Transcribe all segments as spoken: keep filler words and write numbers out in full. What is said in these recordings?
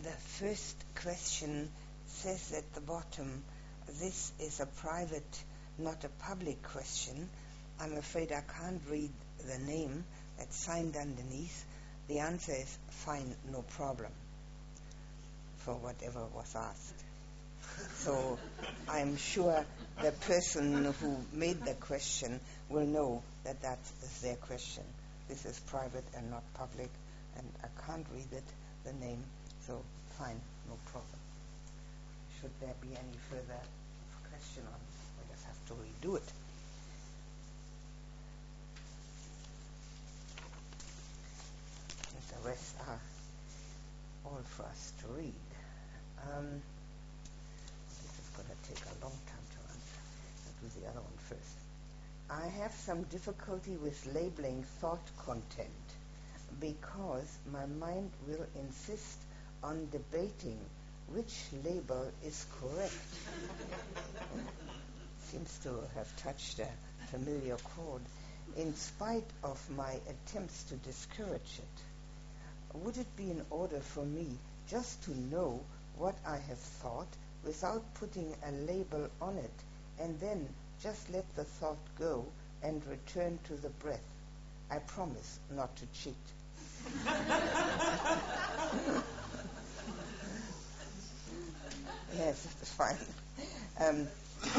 The first question says at the bottom, this is a private, not a public question. I'm afraid I can't read the name that's signed underneath. The answer is fine, no problem, for whatever was asked. So I'm sure the person who made the question will know that that is their question. This is private and not public, and I can't read it, the name, so fine, no problem. Should there be any further question on this, we'll just have to redo it. And the rest are all for us to read. Um, this is going to take a long time to answer. I'll do the other one first. I have some difficulty with labeling thought content because my mind will insist on debating which label is correct. Seems to have touched a familiar chord. In spite of my attempts to discourage it, would it be in order for me just to know what I have thought without putting a label on it, and then just let the thought go and return to the breath? I promise not to cheat. Yes, it's fine. Um,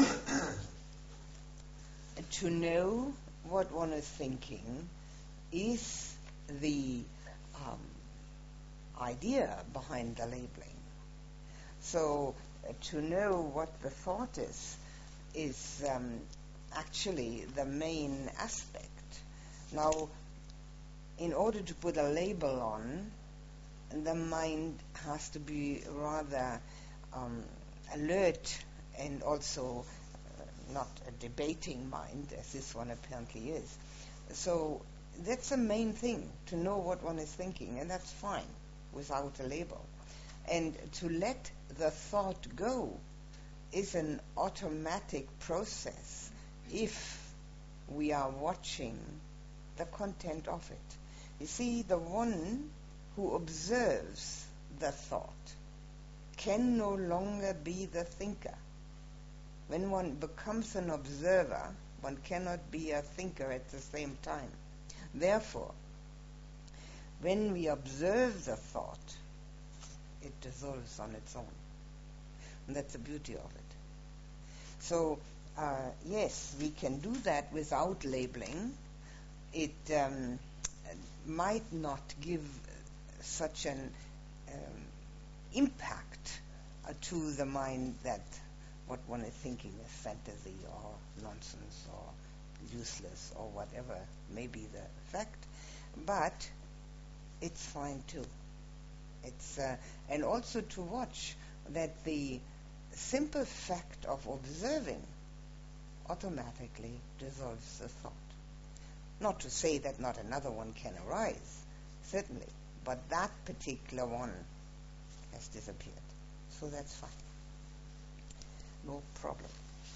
to know what one is thinking is the um, idea behind the labeling. So uh, to know what the thought is is um, actually the main aspect. Now, in order to put a label on, the mind has to be rather um, alert and also uh, not a debating mind, as this one apparently is. So that's the main thing, to know what one is thinking, and that's fine without a label. And to let the thought go is an automatic process if we are watching the content of it. You see, the one who observes the thought can no longer be the thinker. When one becomes an observer, one cannot be a thinker at the same time. Therefore, when we observe the thought, it dissolves on its own. And that's the beauty of it. So, uh, yes, we can do that without labeling. It um, might not give such an um, impact uh, to the mind that what one is thinking is fantasy or nonsense or useless or whatever may be the fact, but it's fine too. It's uh, and also to watch that the simple fact of observing automatically dissolves the thought. Not to say that not another one can arise, certainly, but that particular one has disappeared. So that's fine. No problem.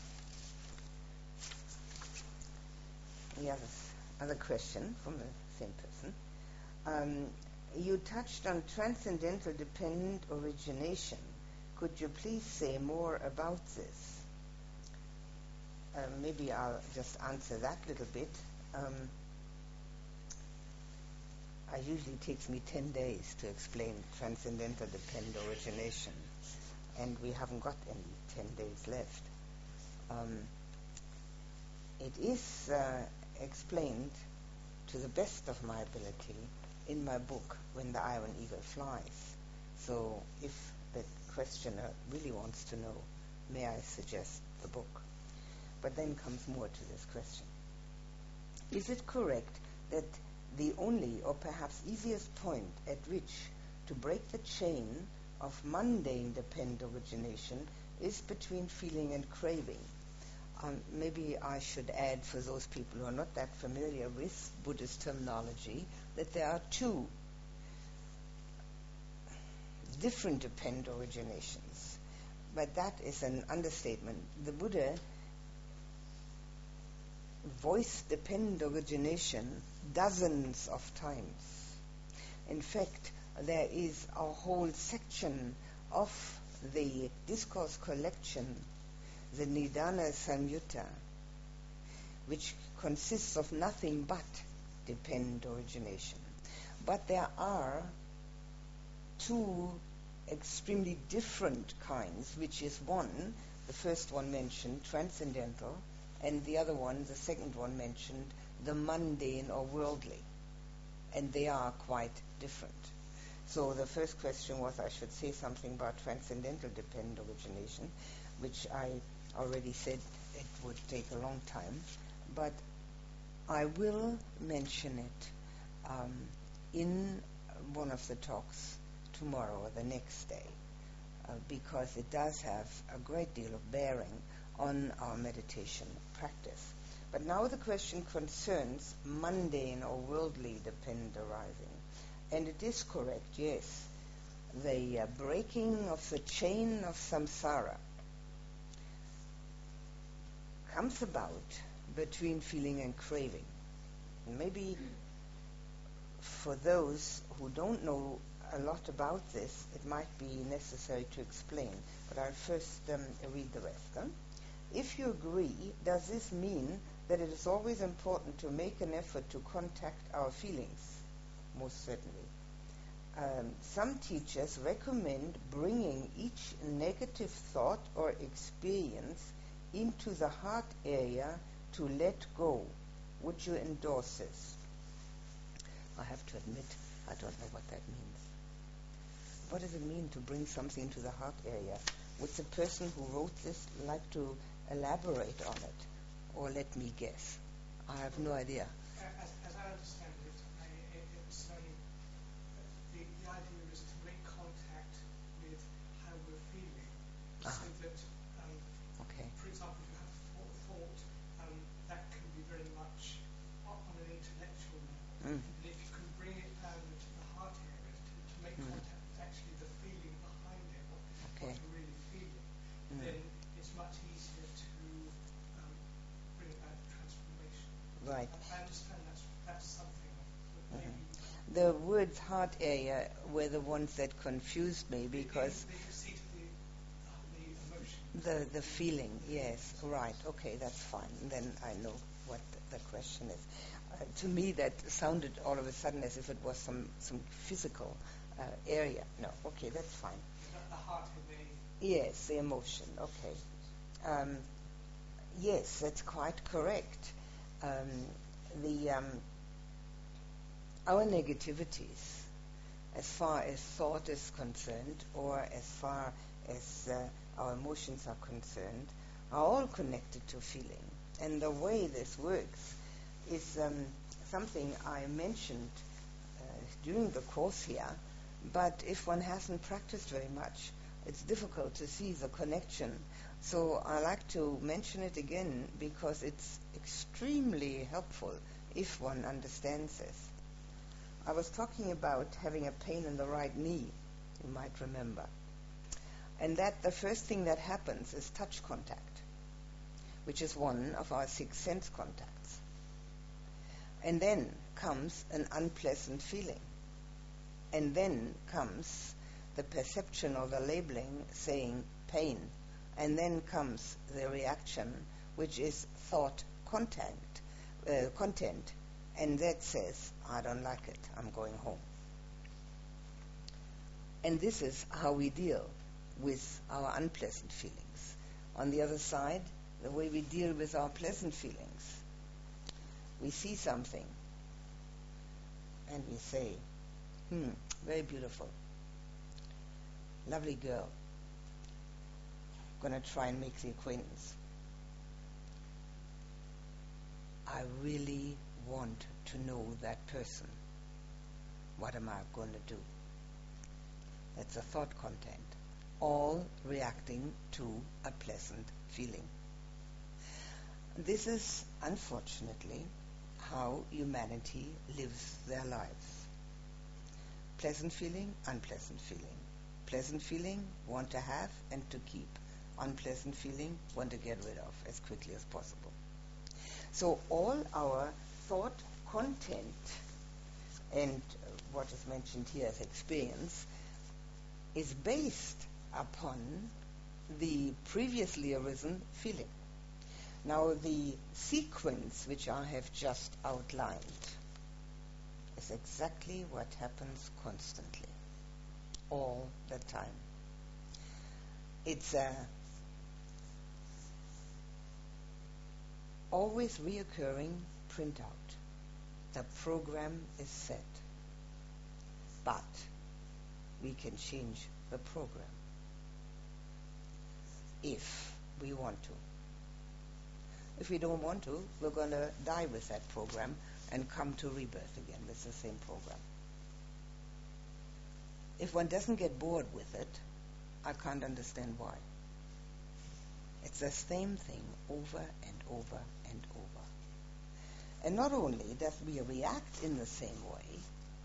The other, other question from the same person. Um, you touched on transcendental dependent origination. Could you please say more about this? Uh, maybe I'll just answer that little bit. Um, it usually takes me ten days to explain transcendental dependent origination, and we haven't got any ten days left. Um, it is uh, explained to the best of my ability in my book, When the Iron Eagle Flies. So if the questioner really wants to know, may I suggest the book? But then comes more to this question. Is it correct that the only or perhaps easiest point at which to break the chain of mundane dependent origination is between feeling and craving? Um, maybe I should add, for those people who are not that familiar with Buddhist terminology, that there are two different dependent originations. But that is an understatement. The Buddha voiced dependent origination dozens of times. In fact, there is a whole section of the discourse collection, the Nidana Samyutta, which consists of nothing but dependent origination. But there are two extremely different kinds, which is one, the first one mentioned, transcendental, and the other one, the second one mentioned, the mundane or worldly. And they are quite different. So the first question was I should say something about transcendental dependent origination, which I already said it would take a long time, but I will mention it um, in one of the talks tomorrow or the next day, uh, because it does have a great deal of bearing on our meditation practice. But now the question concerns mundane or worldly dependent arising. And it is correct, yes. The uh, breaking of the chain of samsara comes about between feeling and craving. And maybe for those who don't know a lot about this, it might be necessary to explain. But I'll first um, read the rest. Huh? If you agree, does this mean that it is always important to make an effort to contact our feelings? Most certainly. Um, some teachers recommend bringing each negative thought or experience into the heart area to let go. Would you endorse this? I have to admit, I don't know what that means. What does it mean to bring something into the heart area? Would the person who wrote this like to elaborate on it? Or let me guess? I have no idea. As, as I understand it, I, it it's, um, the, the idea is to make contact with how we're feeling, Ah. so that, um, Okay. for example, if you have a thought, thought um, that can be very much on an intellectual level. Mm. And if you can bring it down into the heart area to, to make Mm. contact with actually the feeling behind it, what, Okay. what you're really feeling, Mm. then it's much easier to um, bring about transformation. Right. I understand that's that's something that maybe Mhm. The words heart area were the ones that confused me because they, they see to the, uh, the emotion. the the feeling, yes, right, okay, that's fine. Then I know what the, the question is. Uh, to me, that sounded all of a sudden as if it was some some physical uh, area. No, okay, that's fine. The, the heart and the Yes, the emotion. Okay. Um, yes, that's quite correct. Um, the um, our negativities, as far as thought is concerned, or as far as uh, our emotions are concerned, are all connected to feeling. And the way this works is um, something I mentioned uh, during the course here, but if one hasn't practiced very much, it's difficult to see the connection. So I like to mention it again because it's extremely helpful if one understands this. I was talking about having a pain in the right knee, you might remember. And that the first thing that happens is touch contact, which is one of our six sense contacts. And then comes an unpleasant feeling. And then comes the perception or the labeling saying pain. And then comes the reaction, which is thought contact, uh, content. And that says, I don't like it, I'm going home. And this is how we deal with our unpleasant feelings. On the other side, the way we deal with our pleasant feelings. We see something and we say, hmm, very beautiful. Lovely girl. Gonna try and make the acquaintance. I really want to know that person. What am I going to do? That's a thought content. All reacting to a pleasant feeling. This is, unfortunately, how humanity lives their lives. Pleasant feeling, unpleasant feeling. Pleasant feeling, want to have and to keep. Unpleasant feeling, want to get rid of as quickly as possible. So all our thought content and uh, what is mentioned here as experience, is based upon the previously arisen feeling. Now, the sequence which I have just outlined is exactly what happens constantly, all the time. It's a always reoccurring printout. The program is set, but we can change the program if we want to. If we don't want to, we're going to die with that program and come to rebirth again with the same program. If one doesn't get bored with it, I can't understand why. It's the same thing over and over and over. And not only does we react in the same way,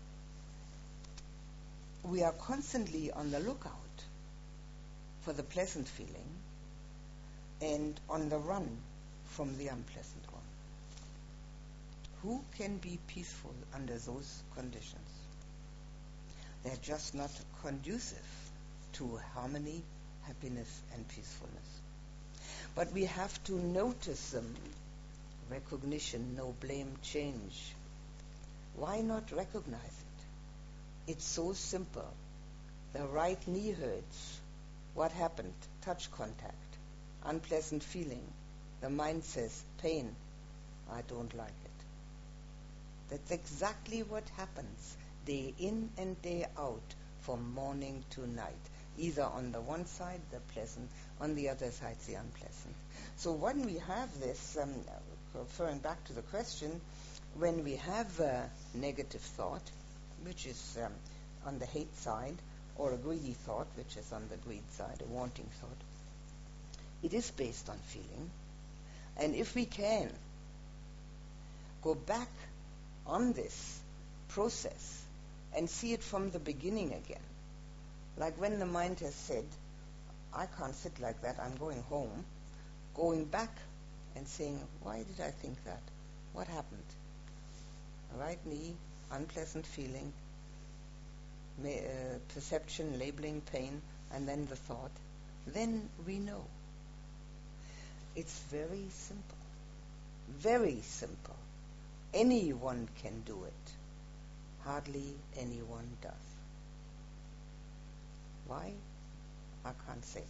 we are constantly on the lookout for the pleasant feeling and on the run from the unpleasant one. Who can be peaceful under those conditions? They're just not conducive to harmony, happiness, and peacefulness. But we have to notice them. Recognition, no blame, change. Why not recognize it? It's so simple. The right knee hurts. What happened? Touch contact. Unpleasant feeling. The mind says, pain. I don't like it. That's exactly what happens day in and day out from morning to night. Either on the one side, the pleasant, on the other side, the unpleasant. So when we have this, um, referring back to the question, when we have a negative thought, which is um, on the hate side, or a greedy thought, which is on the greed side, a wanting thought, it is based on feeling. And if we can go back on this process and see it from the beginning again, like when the mind has said, I can't sit like that, I'm going home, going back and saying, why did I think that? What happened? Right knee, unpleasant feeling, ma- uh, perception, labeling, pain, and then the thought. Then we know. It's very simple. Very simple. Anyone can do it. Hardly anyone does. Why? I can't say.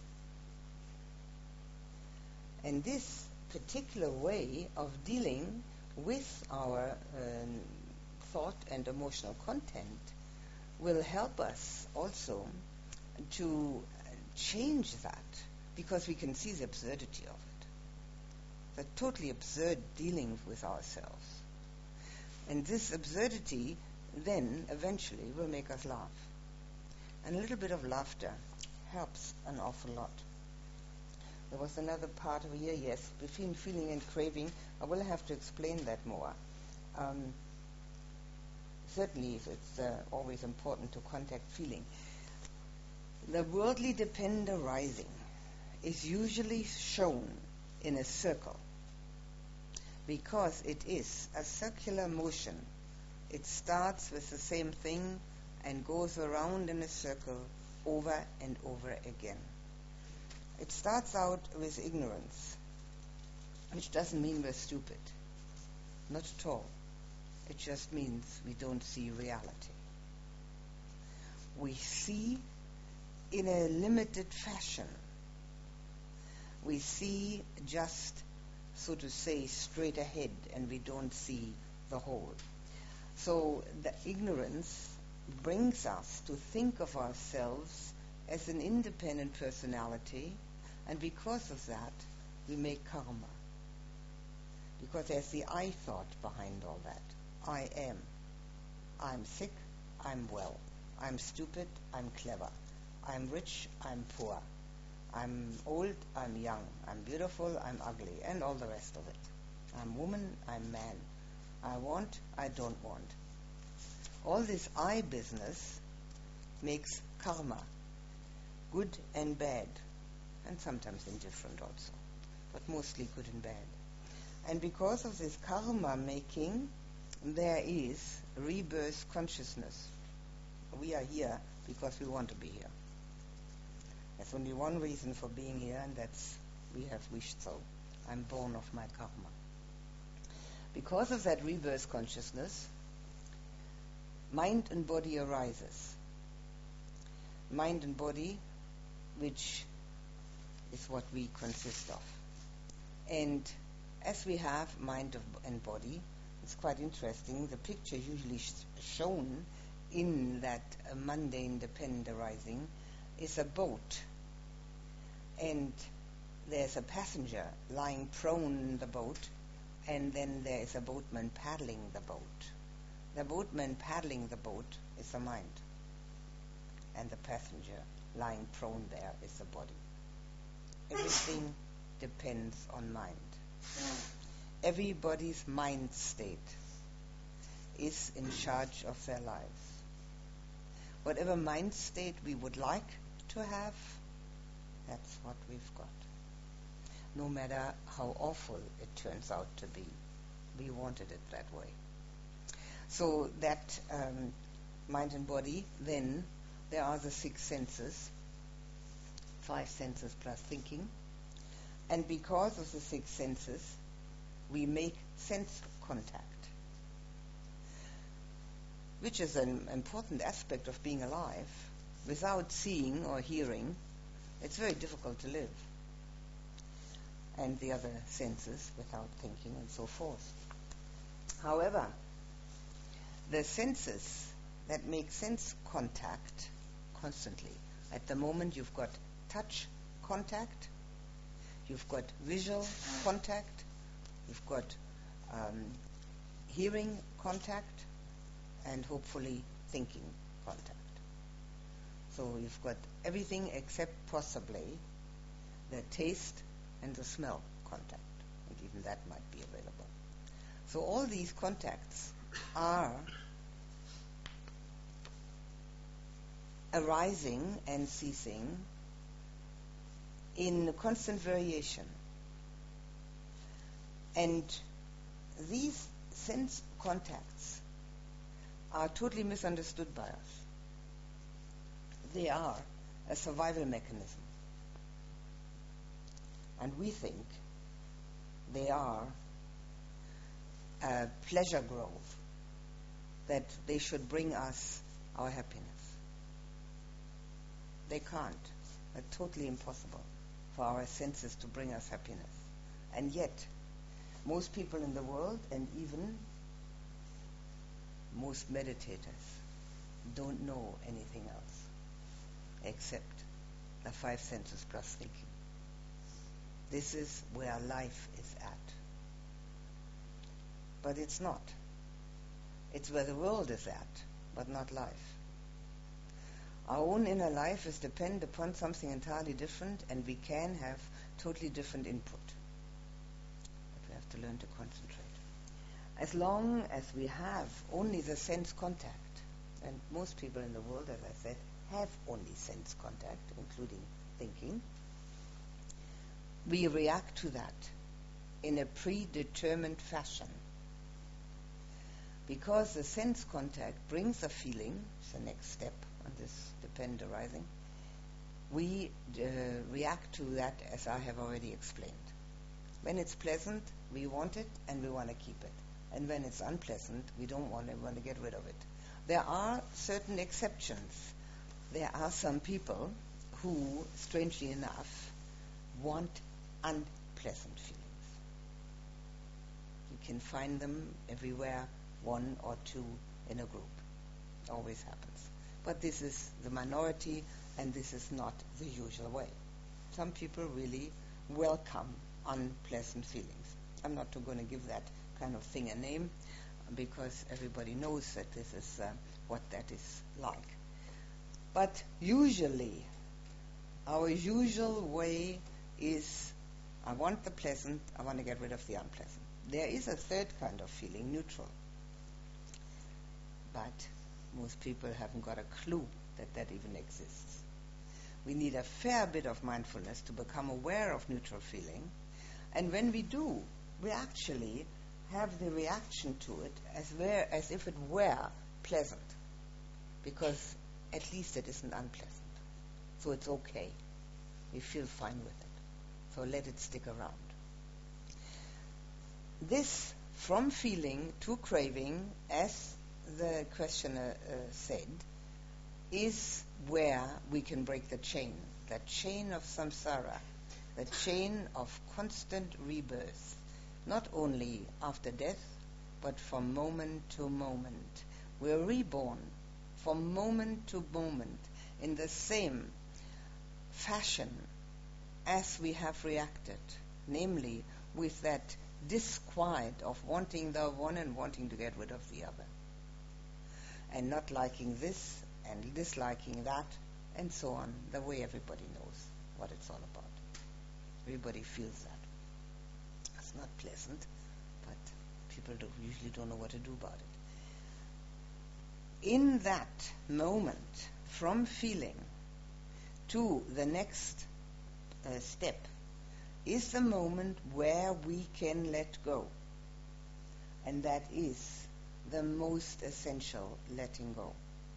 And this particular way of dealing with our um, thought and emotional content will help us also to change that, because we can see the absurdity of it. The totally absurd dealing with ourselves. And this absurdity then eventually will make us laugh. And a little bit of laughter helps an awful lot. There was another part of here, yes, between feeling and craving. I will have to explain that more. Um, certainly, it's uh, always important to contact feeling. The worldly depend arising is usually shown in a circle because it is a circular motion. It starts with the same thing and goes around in a circle over and over again. It starts out with ignorance, which doesn't mean we're stupid. Not at all. It just means we don't see reality. We see in a limited fashion. We see just, so to say, straight ahead, and we don't see the whole. So the ignorance brings us to think of ourselves as an independent personality, and because of that, we make karma. Because there's the I thought behind all that. I am. I'm sick, I'm well. I'm stupid, I'm clever. I'm rich, I'm poor. I'm old, I'm young. I'm beautiful, I'm ugly, and all the rest of it. I'm woman, I'm man. I want, I don't want. All this I business makes karma, good and bad, and sometimes indifferent also, but mostly good and bad. And because of this karma making, there is rebirth consciousness. We are here because we want to be here. There's only one reason for being here, and that's we have wished so. I'm born of my karma. Because of that rebirth consciousness, mind and body arises. Mind and body, which is what we consist of. And as we have mind of, and body, it's quite interesting. The picture usually sh- shown in that uh, mundane depend arising is a boat. And there's a passenger lying prone in the boat, and then there is a boatman paddling the boat. The boatman paddling the boat is the mind. And the passenger lying prone there is the body. Everything depends on mind. Everybody's mind state is in charge of their lives. Whatever mind state we would like to have, that's what we've got. No matter how awful it turns out to be, we wanted it that way. So that um, mind and body, then there are the six senses, five senses plus thinking. And because of the six senses, we make sense contact, which is an important aspect of being alive. Without seeing or hearing, it's very difficult to live. And the other senses without thinking and so forth. However, the senses that make sense contact constantly. At the moment you've got touch contact, you've got visual contact, you've got um, hearing contact, and hopefully thinking contact. So you've got everything except possibly the taste and the smell contact, and even that might be available. So all these contacts are arising and ceasing in constant variation. And these sense contacts are totally misunderstood by us. They are a survival mechanism. And we think they are a pleasure grove, that they should bring us our happiness. They can't. They're totally impossible for our senses to bring us happiness. And yet, most people in the world, and even most meditators, don't know anything else except the five senses plus thinking. This is where life is at. But it's not. It's where the world is at, but not life. Our own inner life is dependent upon something entirely different, and we can have totally different input. But we have to learn to concentrate. As long as we have only the sense contact, and most people in the world, as I said, have only sense contact, including thinking, we react to that in a predetermined fashion. Because the sense contact brings a feeling, it's the next step on this depend arising, we uh, react to that as I have already explained. When it's pleasant, we want it and we want to keep it. And when it's unpleasant, we don't want to, we want to get rid of it. There are certain exceptions. There are some people who, strangely enough, want unpleasant feelings. You can find them everywhere, one or two in a group. It always happens. But this is the minority, and this is not the usual way. Some people really welcome unpleasant feelings. I'm not going to give that kind of thing a name, because everybody knows that this is uh, what that is like. But usually, our usual way is, I want the pleasant, I want to get rid of the unpleasant. There is a third kind of feeling, neutral. But most people haven't got a clue that that even exists. We need a fair bit of mindfulness to become aware of neutral feeling. And when we do, we actually have the reaction to it as, where, as if it were pleasant, because at least it isn't unpleasant. So it's okay. We feel fine with it. So let it stick around. This, from feeling to craving, as the questioner uh, said, is where we can break the chain, the chain of samsara, the chain of constant rebirth, not only after death, but from moment to moment. We're reborn from moment to moment in the same fashion as we have reacted, namely with that disquiet of wanting the one and wanting to get rid of the other, and not liking this and disliking that, and so on, the way everybody knows what it's all about. Everybody feels that. It's not pleasant, but people don't, usually don't know what to do about it. In that moment, from feeling to the next uh, step, is the moment where we can let go. And that is the most essential letting go.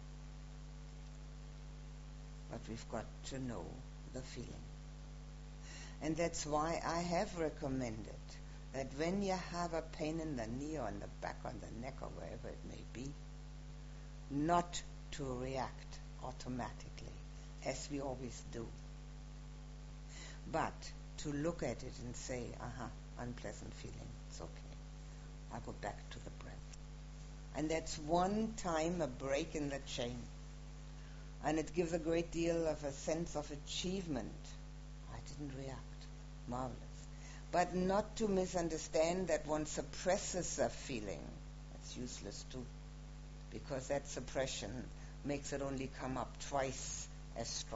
But we've got to know the feeling. And that's why I have recommended that when you have a pain in the knee or in the back or in the neck or wherever it may be, not to react automatically, as we always do, but to look at it and say, aha, unpleasant feeling, it's okay. I'll go back to the breath. And that's one time a break in the chain. And it gives a great deal of a sense of achievement. I didn't react. Marvelous. But not to misunderstand that one suppresses a feeling. That's useless too. Because that suppression makes it only come up twice as strong.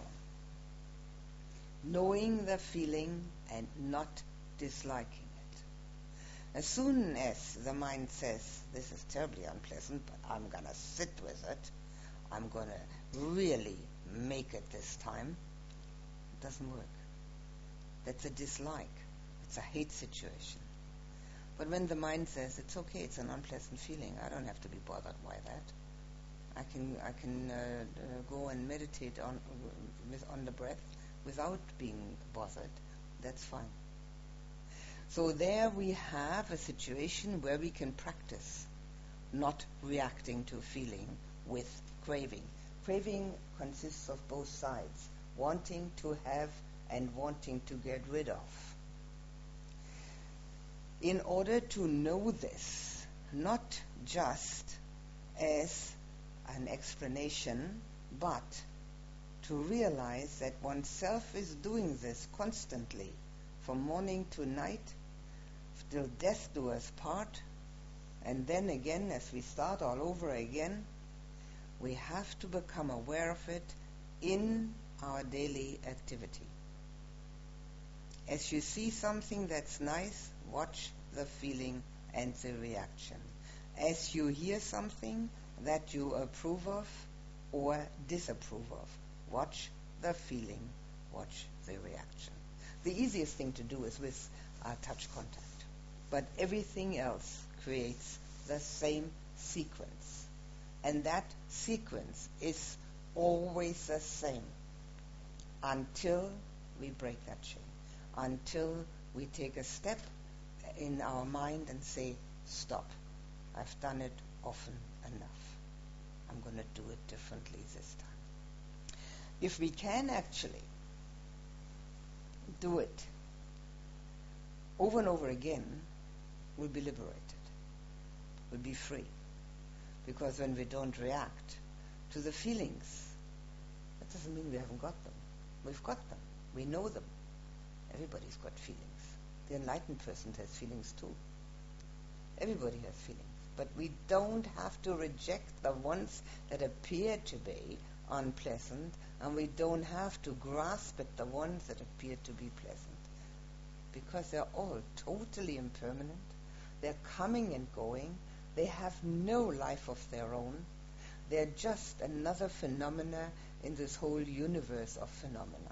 Knowing the feeling and not disliking it. As soon as the mind says, this is terribly unpleasant, but I'm going to sit with it, I'm going to really make it this time, it doesn't work. That's a dislike. It's a hate situation. But when the mind says, it's okay, it's an unpleasant feeling, I don't have to be bothered by that. I can I can uh, uh, go and meditate on uh, on the breath without being bothered. That's fine. So there we have a situation where we can practice not reacting to feeling with craving. Craving consists of both sides, wanting to have and wanting to get rid of. In order to know this, not just as an explanation, but to realize that oneself is doing this constantly, from morning to night, till death do us part, and then again, as we start all over again, we have to become aware of it in our daily activity. As you see something that's nice, watch the feeling and the reaction. As you hear something that you approve of or disapprove of, watch the feeling, watch the reaction. The easiest thing to do is with uh, touch contact. But everything else creates the same sequence. And that sequence is always the same until we break that chain, until we take a step in our mind and say, stop. I've done it often enough. I'm going to do it differently this time. If we can actually do it over and over again, we'll be liberated. We'll be free. Because when we don't react to the feelings, that doesn't mean we haven't got them. We've got them. We know them. Everybody's got feelings. The enlightened person has feelings too. Everybody has feelings. But we don't have to reject the ones that appear to be unpleasant, and we don't have to grasp at the ones that appear to be pleasant. Because they're all totally impermanent. They're coming and going. They have no life of their own. They're just another phenomena in this whole universe of phenomena.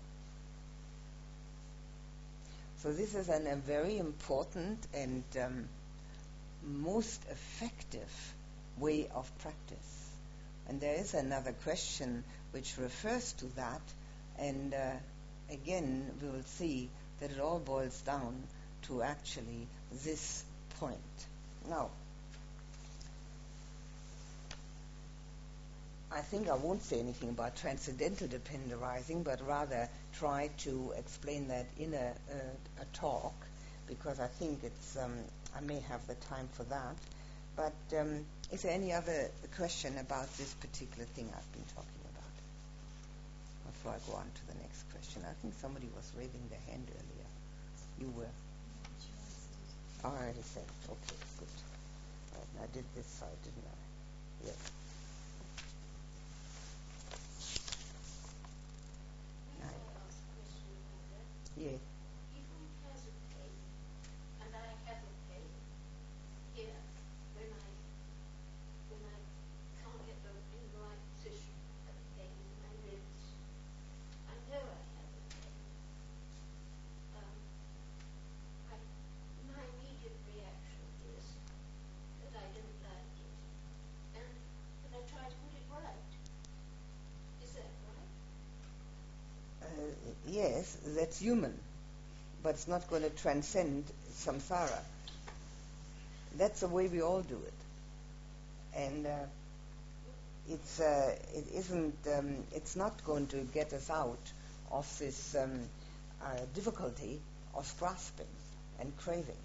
So this is an, a very important and um, most effective way of practice. And there is another question which refers to that, and uh, again we will see that it all boils down to actually this point. Now, I think I won't say anything about transcendental dependent arising, but rather try to explain that in a, a, a talk, because I think it's um, I may have the time for that. But um, is there any other question about this particular thing I've been talking about? Before I go on to the next question, I think somebody was raising their hand earlier. You were. Oh, I already said it. Okay, good. Right, and I did this side, didn't I? Yes. Yeah. If one has a pain, and I have a pain here, when I when I can't get the, in the right position, a pain in my ribs, I know I have a pain. Um, I, my immediate reaction is that I don't like it, and that I try to put it right. Is that right? Uh, yes, that's human, but it's not going to transcend samsara. That's the way we all do it, and uh, it's uh, it isn't. Um, it's not going to get us out of this um, uh, difficulty of grasping and craving.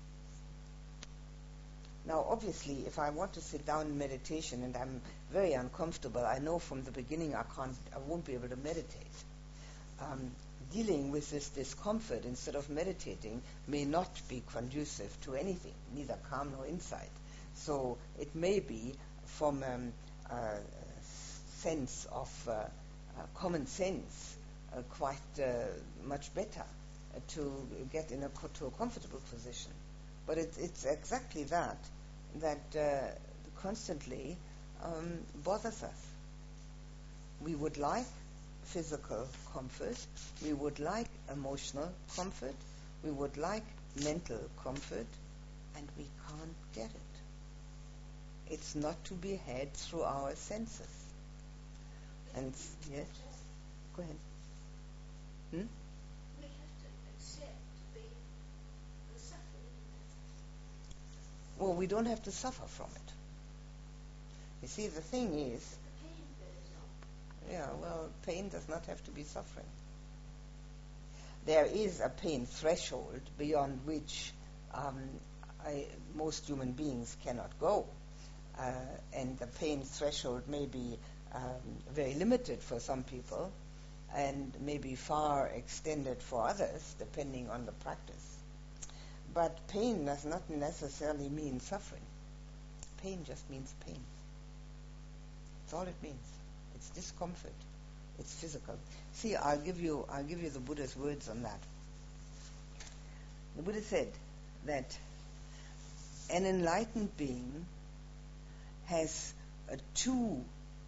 Now, obviously, if I want to sit down in meditation and I'm very uncomfortable, I know from the beginning I can't, I won't be able to meditate. Um, dealing with this discomfort instead of meditating may not be conducive to anything, neither calm nor insight. So it may be from um, a sense of uh, uh, common sense uh, quite uh, much better uh, to get in a co- to a comfortable position. But it, it's exactly that that uh, constantly um, bothers us. We would like physical comfort, we would like emotional comfort, we would like mental comfort, and we can't get it. It's not to be had through our senses. And yes, go ahead. Hmm? We have to accept the, the suffering. Well, we don't have to suffer from it. You see, the thing is, The pain goes on. yeah, well, pain does not have to be suffering. There is a pain threshold beyond which um, I, most human beings cannot go. Uh, and the pain threshold may be um, very limited for some people and may be far extended for others, depending on the practice. But pain does not necessarily mean suffering. Pain just means pain. That's all it means. It's discomfort. It's physical. See, I'll give you I'll give you the Buddha's words on that. The Buddha said that an enlightened being has uh, two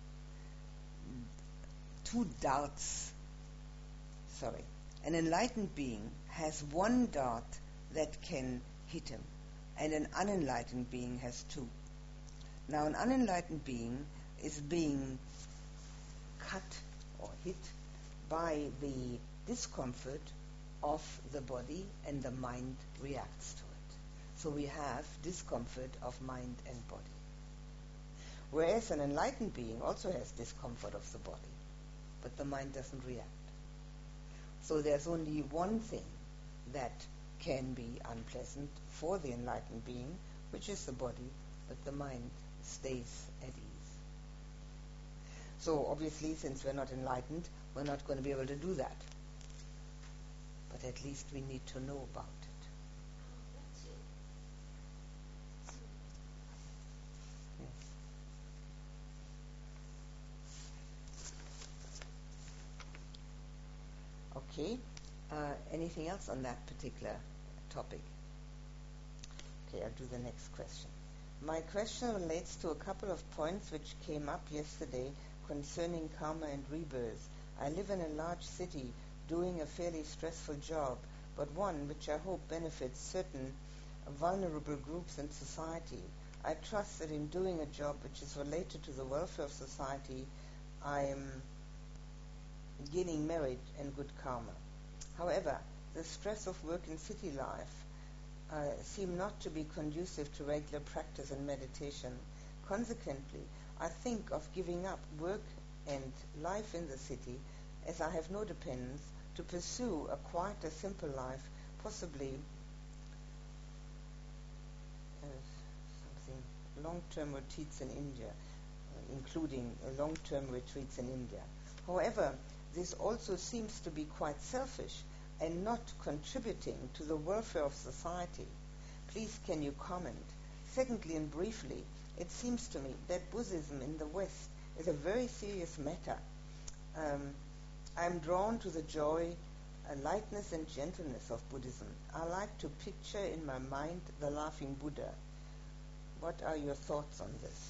two darts. Sorry. An enlightened being has one dart that can hit him, and an unenlightened being has two. Now, an unenlightened being is being cut or hit by the discomfort of the body, and the mind reacts to it. So we have discomfort of mind and body. Whereas an enlightened being also has discomfort of the body, but the mind doesn't react. So there's only one thing that can be unpleasant for the enlightened being, which is the body, but the mind stays at ease. So obviously, since we're not enlightened, we're not going to be able to do that. But at least we need to know about it. Oh, that's it. Yes. Okay. Uh, anything else on that particular topic? Okay, I'll do the next question. My question relates to a couple of points which came up yesterday concerning karma and rebirth. I live in a large city doing a fairly stressful job, but one which I hope benefits certain vulnerable groups in society, I trust that in doing a job which is related to the welfare of society, I am gaining merit and good karma. However, the stress of work in city life uh, seem not to be conducive to regular practice and meditation. Consequently, I think of giving up work and life in the city, as I have no dependence, to pursue a quieter, simple life, possibly uh, something long-term retreats in India, uh, including uh, long-term retreats in India. However, this also seems to be quite selfish and not contributing to the welfare of society. Please, can you comment? Secondly, and briefly, it seems to me that Buddhism in the West is a very serious matter. Um, I'm drawn to the joy, uh, lightness, and gentleness of Buddhism. I like to picture in my mind the laughing Buddha. What are your thoughts on this?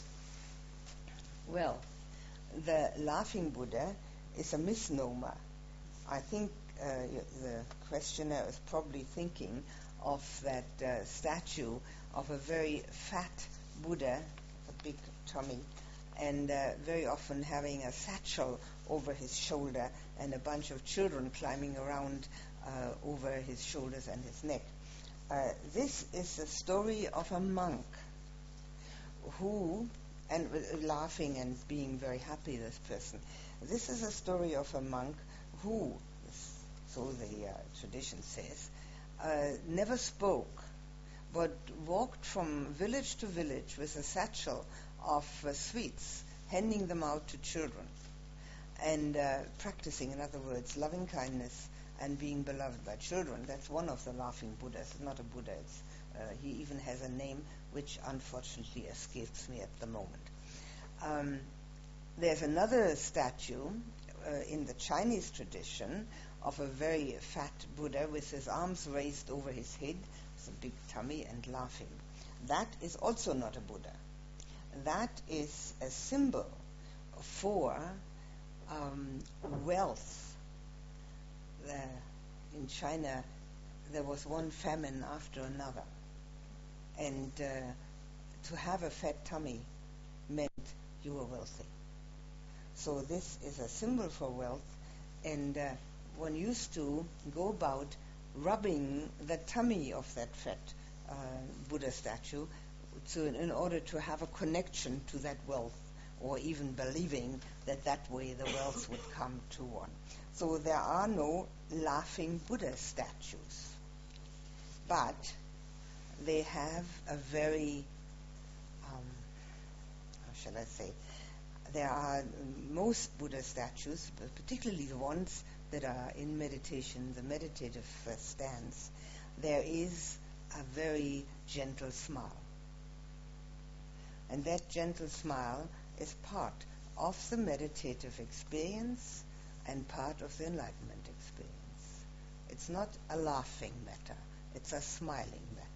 Well, the laughing Buddha is a misnomer. I think uh, the questioner is probably thinking of that uh, statue of a very fat Buddha, a big tummy, and uh, very often having a satchel over his shoulder and a bunch of children climbing around uh, over his shoulders and his neck. Uh, this is the story of a monk who, and uh, laughing and being very happy, this person. This is a story of a monk who, so the uh, tradition says, uh, never spoke, but walked from village to village with a satchel of uh, sweets, handing them out to children, and uh, practicing, in other words, loving kindness and being beloved by children. That's one of the laughing Buddhas. It's not a Buddha. It's, uh, he even has a name which unfortunately escapes me at the moment. Um, there's another statue uh, in the Chinese tradition of a very fat Buddha with his arms raised over his head, with a big tummy, and laughing. That is also not a Buddha. That is a symbol for um, wealth. Uh, in China, there was one famine after another. And uh, to have a fat tummy meant you were wealthy. So this is a symbol for wealth, and uh, one used to go about rubbing the tummy of that fat uh, Buddha statue to, in order to have a connection to that wealth, or even believing that that way the wealth would come to one. So there are no laughing Buddha statues, but they have a very, um, how shall I say, there are most Buddha statues, but particularly the ones that are in meditation, the meditative uh, stance, there is a very gentle smile. And that gentle smile is part of the meditative experience and part of the enlightenment experience. It's not a laughing matter, it's a smiling matter.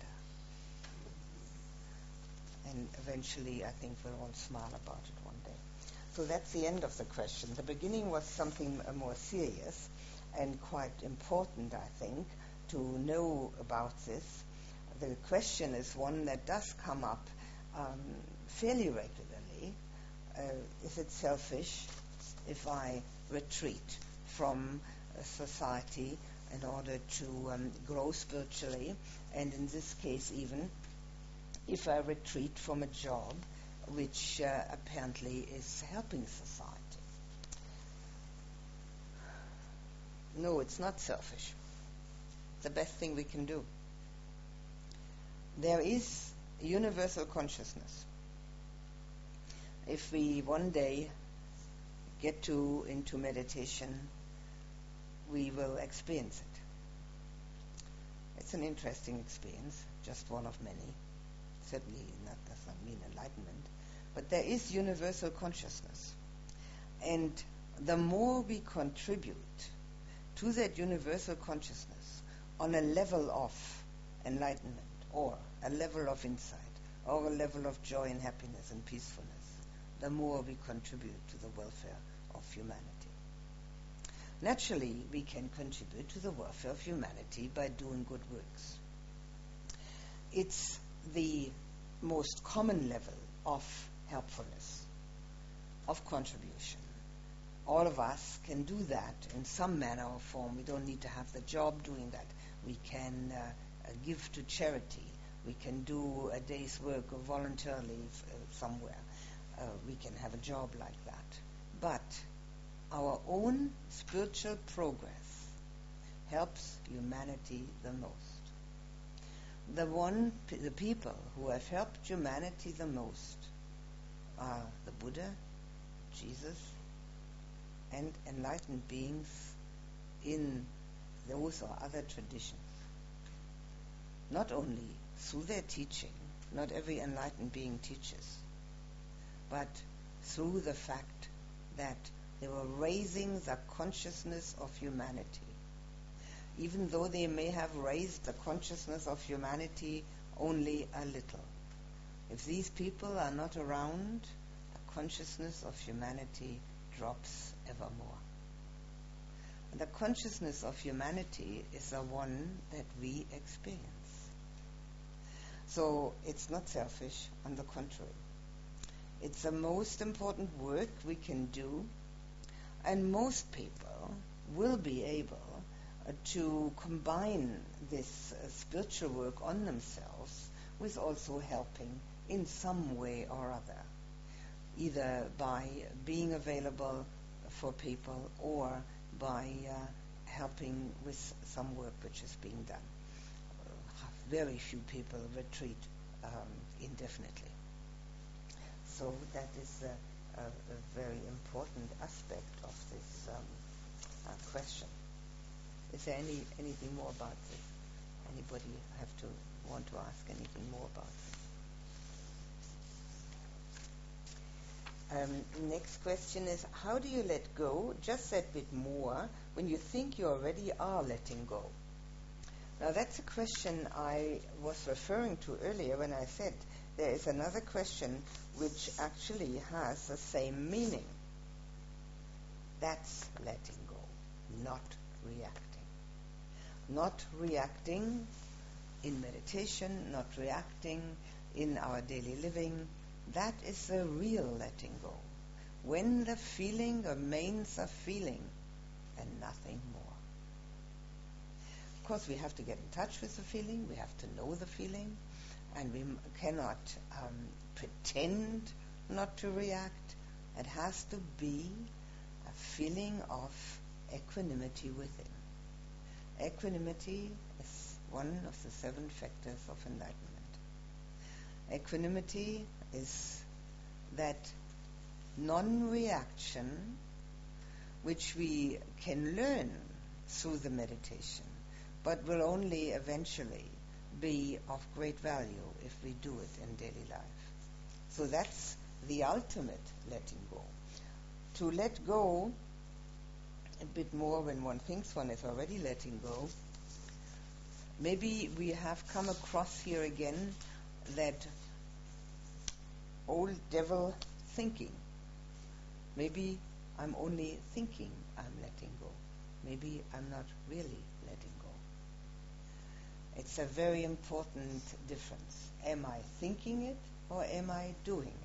And eventually I think we'll all smile about it one day. So that's the end of the question. The beginning was something uh, more serious and quite important, I think, to know about this. The question is one that does come up um, fairly regularly. Uh, is it selfish if I retreat from uh, society in order to um, grow spiritually, and in this case even if I retreat from a job which uh, apparently is helping society? No, it's not selfish. It's the best thing we can do. There is universal consciousness. If we one day get to into meditation, we will experience it. It's an interesting experience, just one of many. Certainly not, does not mean enlightenment. But there is universal consciousness. And the more we contribute to that universal consciousness on a level of enlightenment, or a level of insight, or a level of joy and happiness and peacefulness, the more we contribute to the welfare of humanity. Naturally, we can contribute to the welfare of humanity by doing good works. it's the most common level of helpfulness, of contribution. All of us can do that in some manner or form. We don't need to have the job doing that. We can uh, uh, give to charity. We can do a day's work voluntarily uh, somewhere. Uh, we can have a job like that. But our own spiritual progress helps humanity the most. The one, the people who have helped humanity the most are the Buddha, Jesus, and enlightened beings in those or other traditions. Not only through their teaching, not every enlightened being teaches, but through the fact that they were raising the consciousness of humanity. Even though they may have raised the consciousness of humanity only a little. If these people are not around, the consciousness of humanity drops evermore. And the consciousness of humanity is the one that we experience. So it's not selfish, on the contrary. It's the most important work we can do, and most people will be able uh, to combine this uh, spiritual work on themselves with also helping in some way or other, either by being available for people or by uh, helping with some work which is being done. Uh, very few people retreat um, indefinitely. So that is a, a, a very important aspect of this um, uh, question. Is there any anything more about this? Anybody have to want to ask anything more about this? Um, next question is, how do you let go just that bit more when you think you already are letting go? Now that's a question I was referring to earlier when I said there is another question which actually has the same meaning. That's letting go, not reacting. Not reacting in meditation, not reacting in our daily living. That is the real letting go. When the feeling remains a feeling and nothing more. Of course, we have to get in touch with the feeling, we have to know the feeling, and we m- cannot um, pretend not to react. It has to be a feeling of equanimity within. Equanimity is one of the seven factors of enlightenment. Equanimity is that non-reaction which we can learn through the meditation, but will only eventually be of great value if we do it in daily life. So that's the ultimate letting go. To let go a bit more when one thinks one is already letting go, maybe we have come across here again that old devil thinking. Maybe I'm only thinking I'm letting go. Maybe I'm not really letting go. It's a very important difference. Am I thinking it or am I doing it?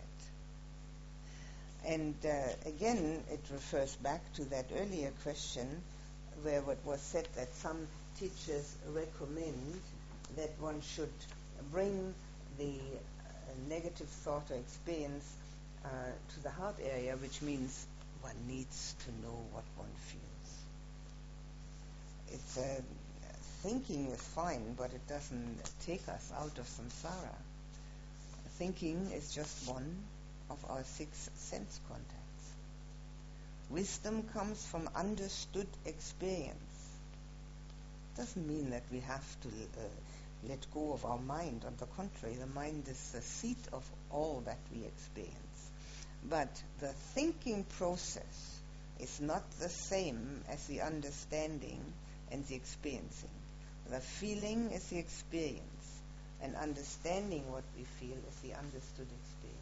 And uh, again, it refers back to that earlier question where what was said that some teachers recommend that one should bring the uh, negative thought or experience uh, to the heart area, which means one needs to know what one feels. It's uh, thinking is fine, but it doesn't take us out of samsara. Thinking is just one of our six sense contacts. Wisdom comes from understood experience. Doesn't mean that we have to uh, let go of our mind. On the contrary, the mind is the seat of all that we experience. But the thinking process is not the same as the understanding and the experiencing. The feeling is the experience, and understanding what we feel is the understood experience.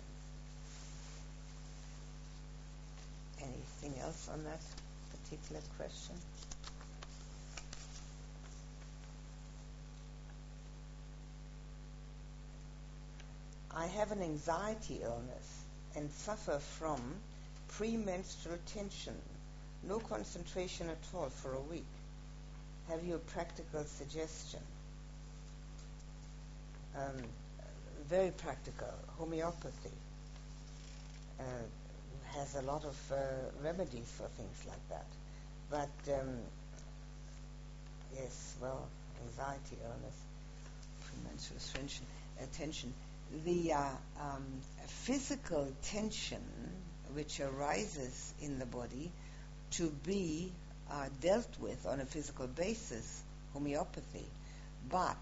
Anything else on that particular question? I have an anxiety illness and suffer from premenstrual tension, no concentration at all for a week. Have you a practical suggestion? Um, very practical. Homeopathy uh, has a lot of uh, remedies for things like that. But um, yes, well, anxiety illness, premenstrual tension, uh, tension. The uh, um, physical tension which arises in the body to be uh, dealt with on a physical basis, homeopathy, but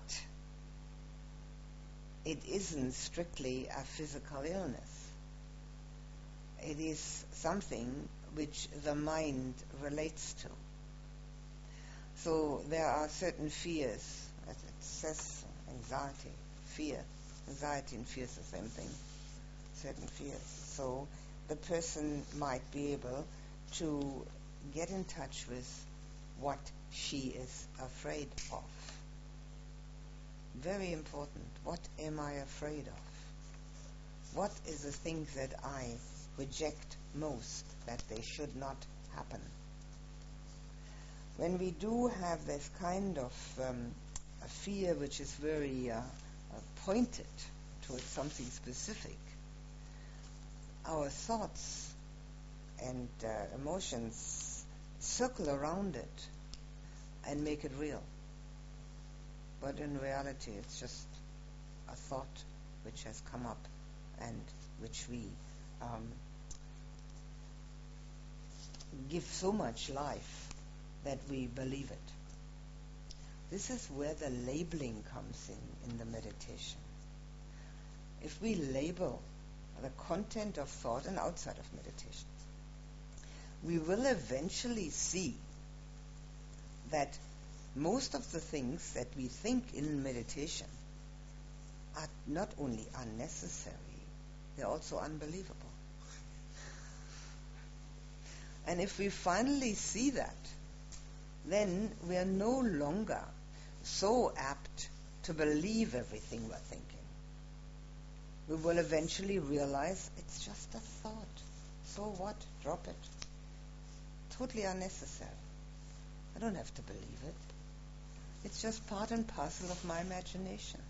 it isn't strictly a physical illness. It is something which the mind relates to. So there are certain fears, as it says, anxiety, fear. Anxiety and fear is the same thing, certain fears. So the person might be able to get in touch with what she is afraid of. Very important. What am I afraid of? What is the thing that I reject most, that they should not happen? When we do have this kind of um, a fear which is very uh, uh, pointed towards something specific, our thoughts and uh, emotions circle around it and make it real. But in reality, it's just a thought which has come up and which we um, give so much life that we believe it. This is where the labeling comes in, in the meditation. If we label the content of thought and outside of meditation, we will eventually see that most of the things that we think in meditation are not only unnecessary, they're also unbelievable. And if we finally see that, then we are no longer so apt to believe everything we're thinking. We will eventually realize it's just a thought. So what? Drop it. Totally unnecessary. I don't have to believe it. It's just part and parcel of my imagination.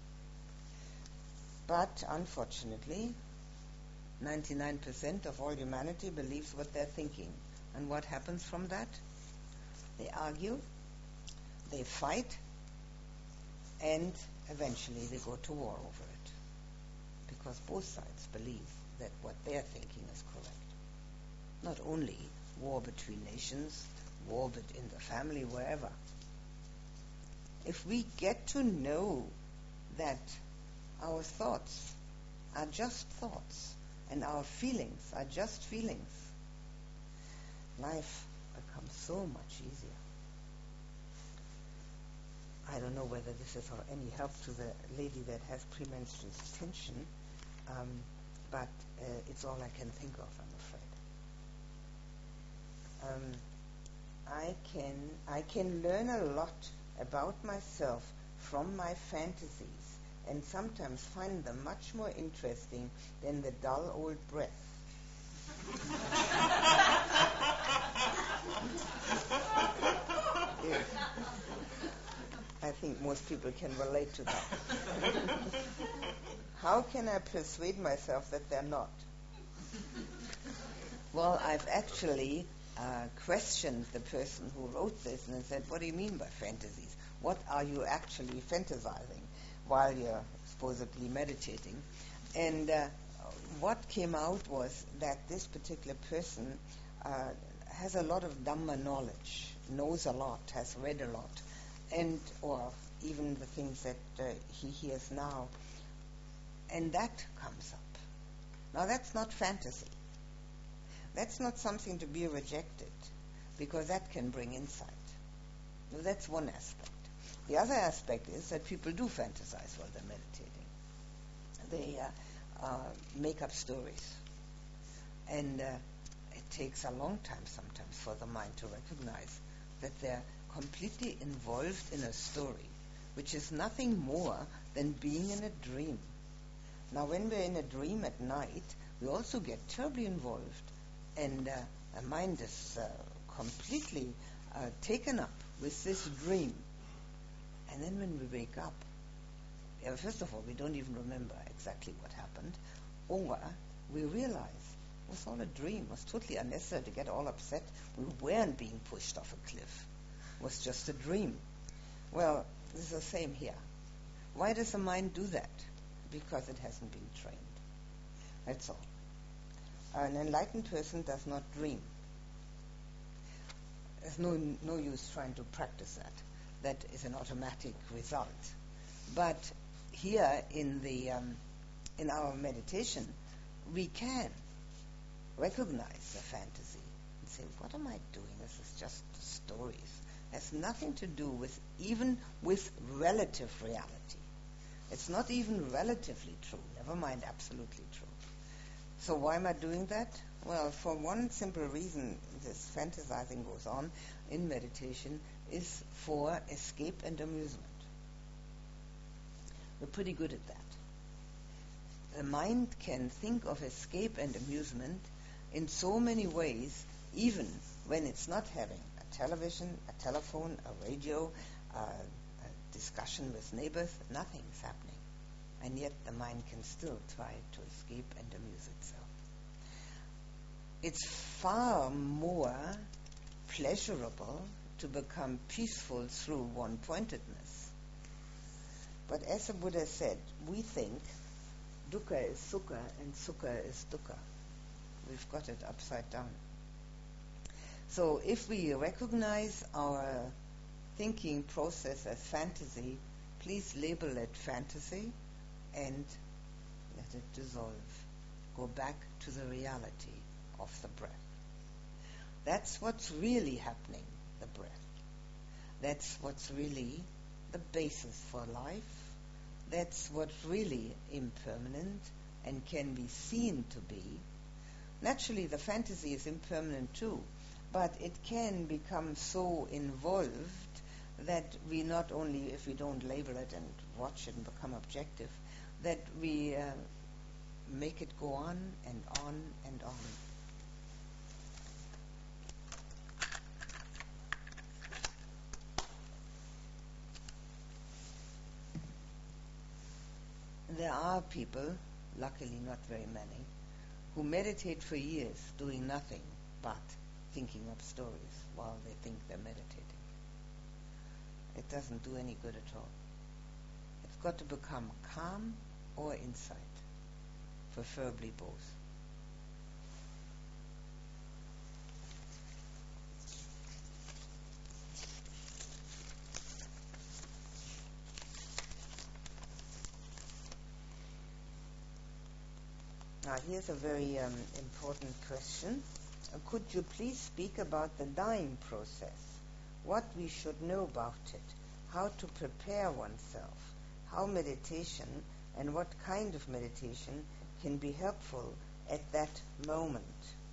But unfortunately, ninety-nine percent of all humanity believes what they're thinking. And what happens from that? They argue, they fight, and eventually they go to war over it. Because both sides believe that what they're thinking is correct. Not only war between nations, war in the family, wherever. If we get to know that our thoughts are just thoughts and our feelings are just feelings, life becomes so much easier. I don't know whether this is of any help to the lady that has premenstrual tension, um, but uh, it's all I can think of, I'm afraid. Um, I can I can learn a lot about myself from my fantasies, and sometimes find them much more interesting than the dull old breath. Yes. I think most people can relate to that. How can I persuade myself that they're not? Well, I've actually uh, questioned the person who wrote this, and I said, what do you mean by fantasies? What are you actually fantasizing while you're supposedly meditating? And uh, what came out was that this particular person uh, has a lot of Dhamma knowledge, knows a lot, has read a lot, and or even the things that uh, he hears now. And that comes up. Now that's not fantasy. That's not something to be rejected, because that can bring insight. Now, that's one aspect. The other aspect is that people do fantasize while they're meditating. They uh, uh, make up stories. And uh, it takes a long time sometimes for the mind to recognize that they're completely involved in a story, which is nothing more than being in a dream. Now, when we're in a dream at night, we also get terribly involved, and uh, our mind is uh, completely uh, taken up with this dream. And then when we wake up, uh, first of all, we don't even remember exactly what happened, or we realize it was all a dream. It was totally unnecessary to get all upset. We weren't being pushed off a cliff. It was just a dream. Well, this is the same here. Why does the mind do that? Because it hasn't been trained. That's all. An enlightened person does not dream. There's no, no use trying to practice that. That is an automatic result. But here in the um, in our meditation, we can recognize the fantasy and say, what am I doing? This is just stories. It has nothing to do with even with relative reality. It's not even relatively true, never mind absolutely true. So why am I doing that? Well, for one simple reason, this fantasizing goes on in meditation is for escape and amusement. We're pretty good at that. The mind can think of escape and amusement in so many ways, even when it's not having a television, a telephone, a radio, uh, a discussion with neighbors. Nothing's happening. And yet the mind can still try to escape and amuse itself. It's far more pleasurable to become peaceful through one-pointedness. But as the Buddha said, we think dukkha is sukha and sukha is dukkha. We've got it upside down. So if we recognize our thinking process as fantasy, please label it fantasy and let it dissolve. Go back to the reality of the breath. That's what's really happening, the breath. That's what's really the basis for life. That's what's really impermanent and can be seen to be. Naturally, the fantasy is impermanent too, but it can become so involved that we not only, if we don't label it and watch it and become objective, that we uh, make it go on and on and on. There are people, luckily not very many, who meditate for years doing nothing but thinking up stories while they think they're meditating. It doesn't do any good at all. It's got to become calm or insight, preferably both. Now, here's a very um, important question. Uh, could you please speak about the dying process? What we should know about it? How to prepare oneself? How meditation and what kind of meditation can be helpful at that moment?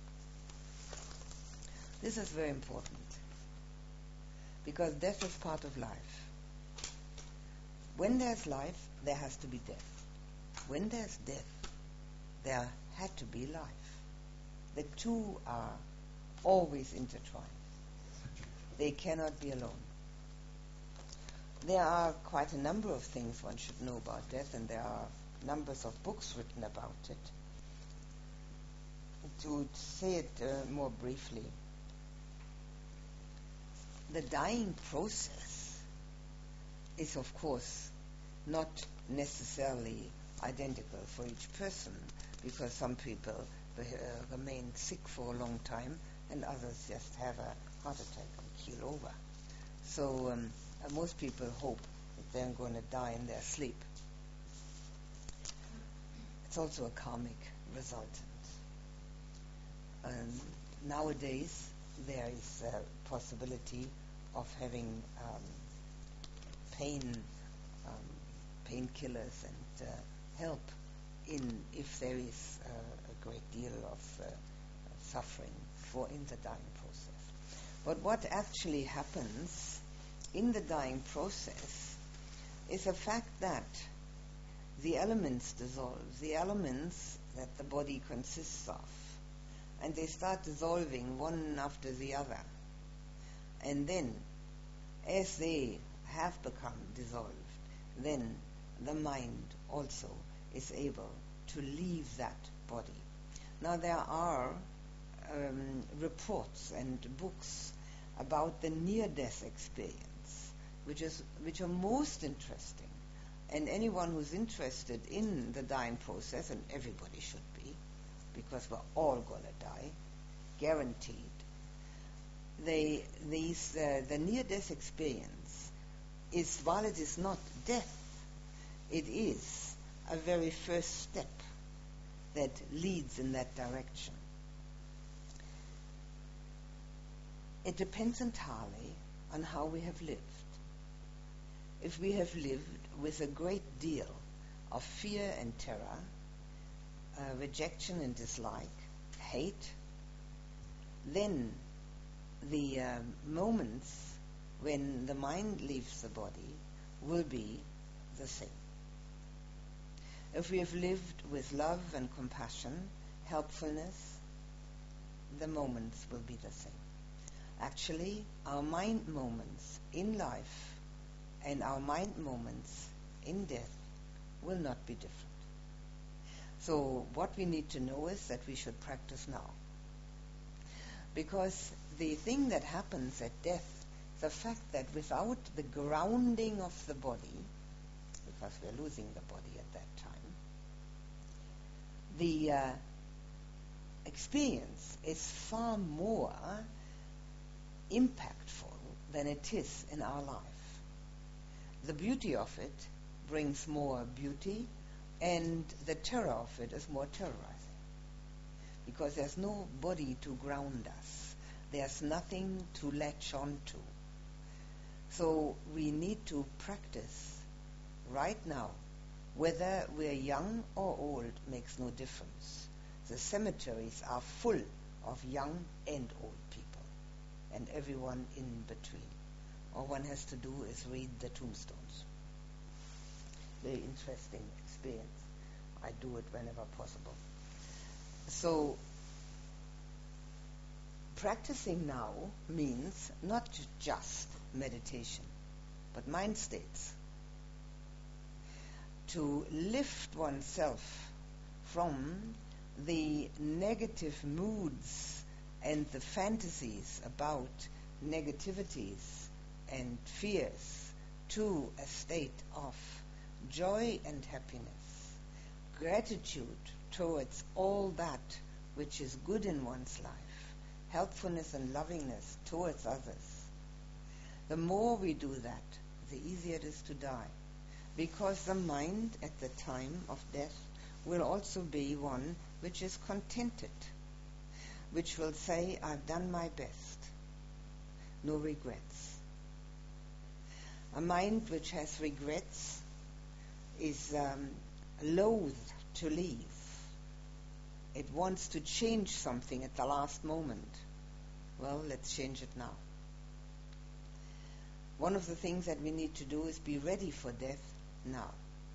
This is very important because death is part of life. When there's life, there has to be death. When there's death, there had to be life. The two are always intertwined. They cannot be alone. There are quite a number of things one should know about death, and there are numbers of books written about it. To say it uh, more briefly, the dying process is, of course, not necessarily identical for each person, because some people uh, remain sick for a long time and others just have a heart attack and keel over. So um, uh, most people hope that they're going to die in their sleep. It's also a karmic resultant. Um, nowadays there is a possibility of having um, pain um, painkillers and uh, help in if there is uh, a great deal of uh, suffering for in the dying process. But what actually happens in the dying process is the fact that the elements dissolve, the elements that the body consists of, and they start dissolving one after the other. And then, as they have become dissolved, then the mind also is able to leave that body. Now there are um, reports and books about the near-death experience, which is which are most interesting. And anyone who's interested in the dying process, and everybody should be, because we're all going to die, guaranteed. They, these, uh, the near-death experience is, while it is not death, it is a very first step that leads in that direction. It depends entirely on how we have lived. If we have lived with a great deal of fear and terror, uh, rejection and dislike, hate, then the uh, moments when the mind leaves the body will be the same. If we have lived with love and compassion, helpfulness, the moments will be the same. Actually, our mind moments in life and our mind moments in death will not be different. So what we need to know is that we should practice now. Because the thing that happens at death, the fact that without the grounding of the body, because we're losing the body at that time, the uh, experience is far more impactful than it is in our life. The beauty of it brings more beauty, and the terror of it is more terrorizing. Because there's no body to ground us. There's nothing to latch on to. So we need to practice right now. Whether we're young or old makes no difference. The cemeteries are full of young and old people, and everyone in between. All one has to do is read the tombstones. Very interesting experience. I do it whenever possible. So, practicing now means not just meditation, but mind states. To lift oneself from the negative moods and the fantasies about negativities and fears to a state of joy and happiness, gratitude towards all that which is good in one's life, helpfulness and lovingness towards others. The more we do that, the easier it is to die, because the mind at the time of death will also be one which is contented, which will say, I've done my best, no regrets. A mind which has regrets is um, loath to leave. It wants to change something at the last moment. Well, let's change it now. One of the things that we need to do is be ready for death now.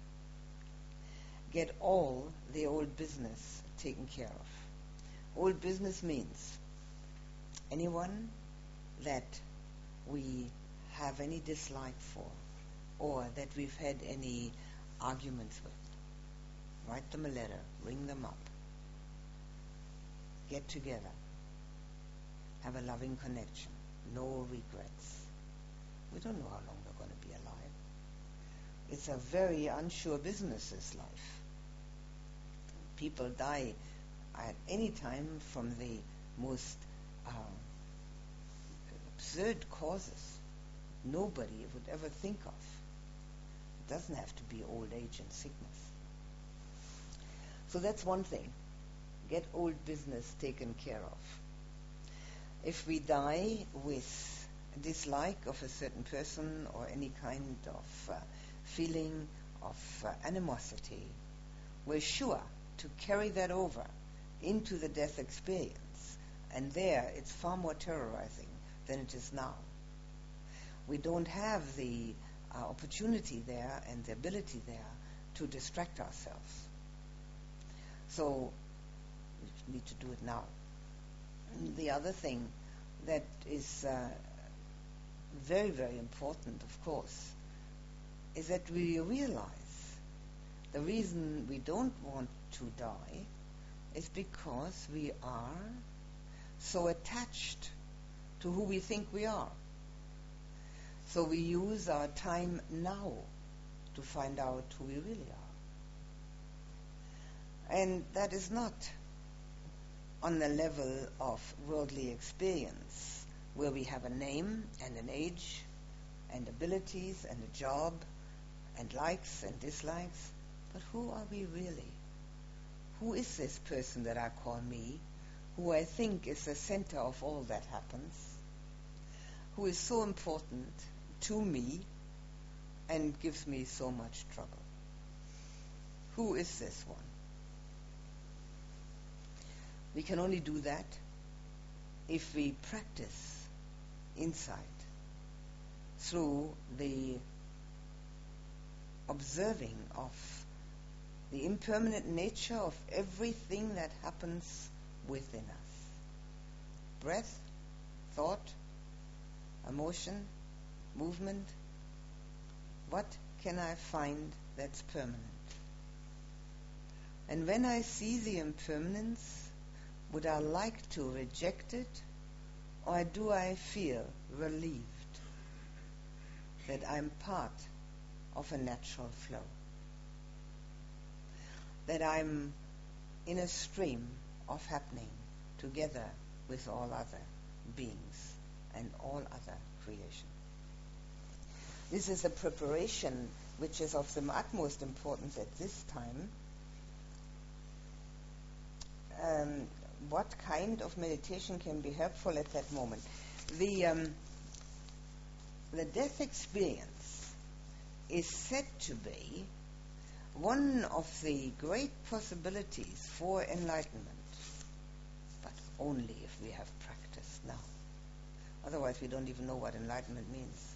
Get all the old business taken care of. Old business means anyone that we have any dislike for, or that we've had any arguments with. Write them a letter, ring them up, get together, have a loving connection, no regrets. We don't know how long we're going to be alive. It's a very unsure business, this life. People die at any time from the most uh, absurd causes nobody would ever think of. It doesn't have to be old age and sickness. So that's one thing. Get old business taken care of. If we die with dislike of a certain person or any kind of uh, feeling of uh, animosity, we're sure to carry that over into the death experience. And there, it's far more terrorizing than it is now. We don't have the uh, opportunity there and the ability there to distract ourselves. So we need to do it now. The other thing that is uh, very, very important, of course, is that we realize the reason we don't want to die is because we are so attached to who we think we are. So we use our time now to find out who we really are. And that is not on the level of worldly experience, where we have a name and an age and abilities and a job and likes and dislikes. But who are we really? Who is this person that I call me, who I think is the center of all that happens, who is so important to me and gives me so much trouble? Who is this one? We can only do that if we practice insight through the observing of the impermanent nature of everything that happens within us. Breath, thought, emotion, movement. What can I find that's permanent? And when I see the impermanence, would I like to reject it, or do I feel relieved that I'm part of a natural flow? That I'm in a stream of happening together with all other beings and all other creation. This is a preparation which is of the utmost importance at this time. Um, what kind of meditation can be helpful at that moment? The, um, the death experience is said to be one of the great possibilities for enlightenment, but only if we have practice now. Otherwise, we don't even know what enlightenment means.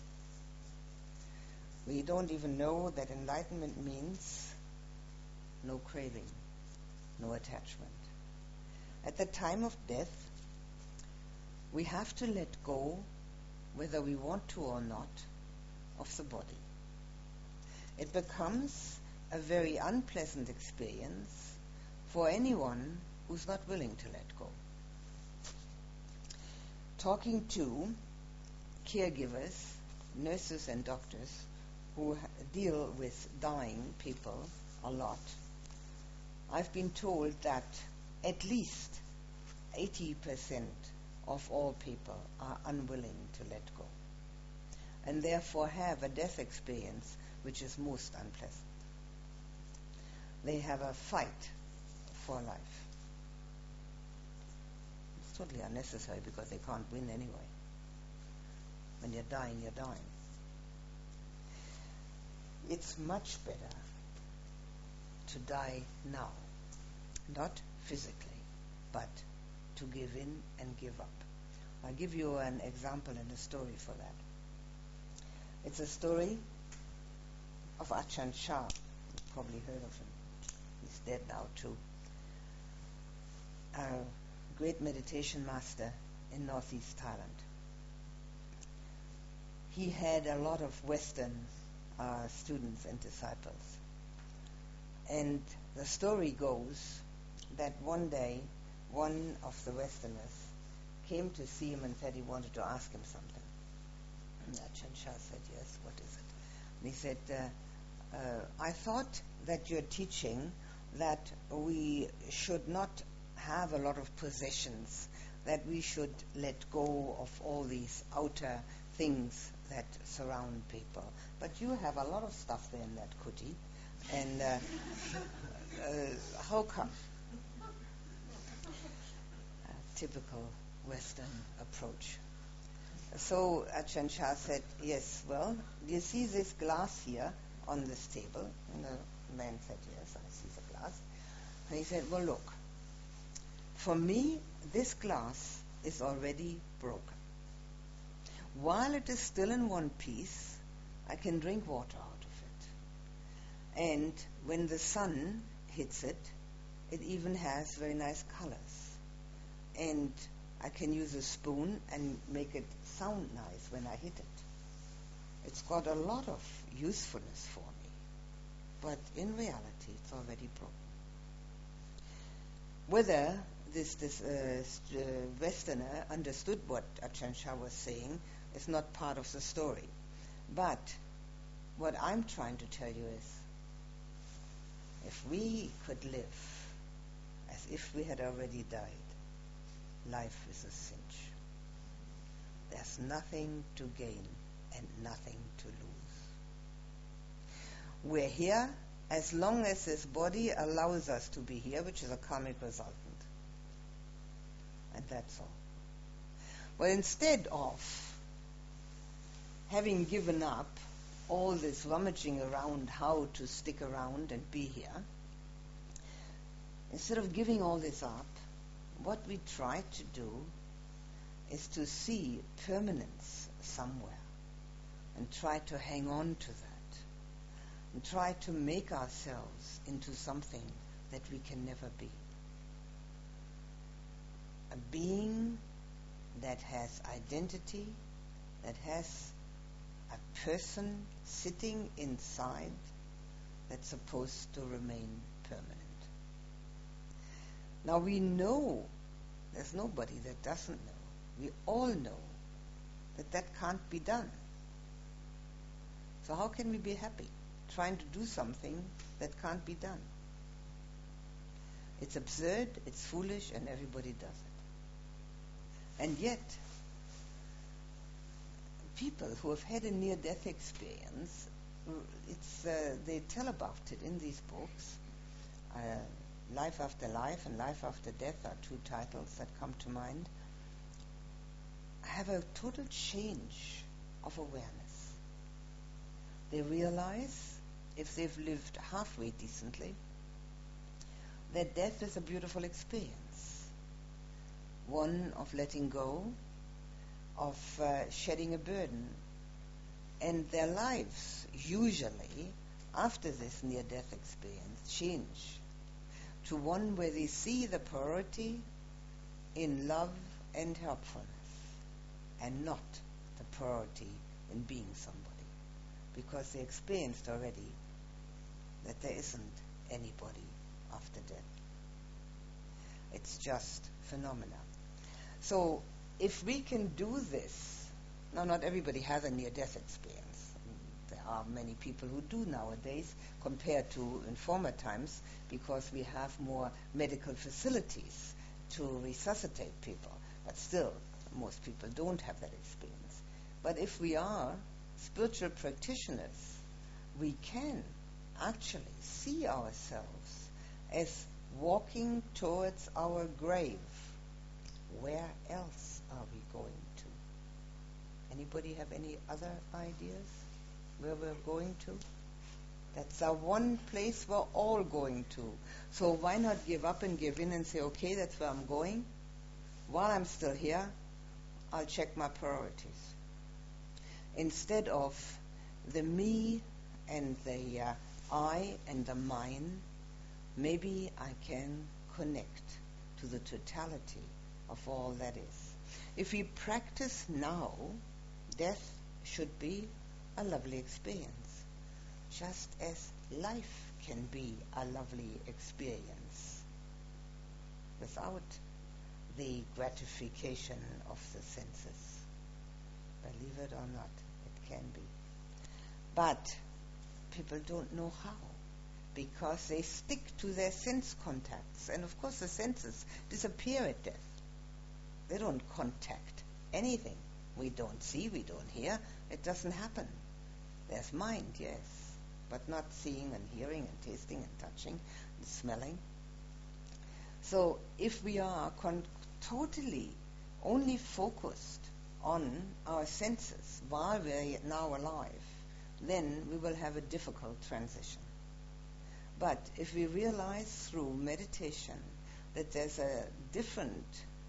We don't even know that enlightenment means no craving, no attachment. At the time of death, we have to let go, whether we want to or not, of the body. It becomes a very unpleasant experience for anyone who's not willing to let go. Talking to caregivers, nurses and doctors who ha- deal with dying people a lot, I've been told that at least eighty percent of all people are unwilling to let go, and therefore have a death experience which is most unpleasant. They have a fight for life. It's totally unnecessary because they can't win anyway. When you're dying, you're dying. It's much better to die now, not physically, but to give in and give up. I'll give you an example and a story for that. It's a story of Ajahn Chah. You've probably heard of him. He's dead now too. A great meditation master in northeast Thailand. He had a lot of Western uh, students and disciples. And the story goes that one day, one of the Westerners came to see him and said he wanted to ask him something. And Ajahn Chah said, yes, what is it? And he said, uh, uh, I thought that you're teaching that we should not have a lot of possessions, that we should let go of all these outer things that surround people. But you have a lot of stuff there in that kuti. And uh, uh, how come? A typical Western approach. So Ajahn Chah said, yes, well, do you see this glass here on this table? And the man said, yes, I see the glass. And he said, well, look, for me, this glass is already broken. While it is still in one piece, I can drink water out of And when the sun hits it, it even has very nice colors. And I can use a spoon and make it sound nice when I hit it. It's got a lot of usefulness for me. But in reality, it's already broken. Whether this, this uh, st- uh, Westerner understood what Ajahn Chah was saying is not part of the story. But what I'm trying to tell you is, if we could live as if we had already died, life is a cinch. There's nothing to gain and nothing to lose. We're here as long as this body allows us to be here, which is a karmic resultant. And that's all. Well, instead of having given up all this rummaging around how to stick around and be here, instead of giving all this up, what we try to do is to see permanence somewhere and try to hang on to that and try to make ourselves into something that we can never be. A being that has identity, that has a person sitting inside that's supposed to remain permanent. Now we know, there's nobody that doesn't know, we all know that that can't be done. So how can we be happy trying to do something that can't be done? It's absurd, it's foolish, and everybody does it. And yet, people who have had a near-death experience, it's, uh, they tell about it in these books. Uh, Life After Life and Life After Death are two titles that come to mind. Have a total change of awareness. They realize, if they've lived halfway decently, that death is a beautiful experience. One of letting go, of uh, shedding a burden. And their lives, usually, after this near-death experience, change to one where they see the priority in love and helpfulness, and not the priority in being somebody, because they experienced already that there isn't anybody after death. It's just phenomena. So if we can do this, now not everybody has a near-death experience. There are many people who do nowadays compared to in former times, because we have more medical facilities to resuscitate people. But still, most people don't have that experience. But if we are spiritual practitioners, we can actually see ourselves as walking towards our grave. Where else are we going to? Anybody have any other ideas where we're going to? That's our one place we're all going to. So why not give up and give in and say, okay, that's where I'm going. While I'm still here, I'll check my priorities. Instead of the me and the uh, I and the mine, maybe I can connect to the totality of all that is. If we practice now, death should be a lovely experience, just as life can be a lovely experience without the gratification of the senses. Believe it or not, it can be. But people don't know how, because they stick to their sense contacts. And of course the senses disappear at death. They don't contact anything. We don't see, we don't hear. It doesn't happen. There's mind, yes, but not seeing and hearing and tasting and touching and smelling. So if we are con- totally only focused on our senses while we're now alive, then we will have a difficult transition. But if we realize through meditation that there's a different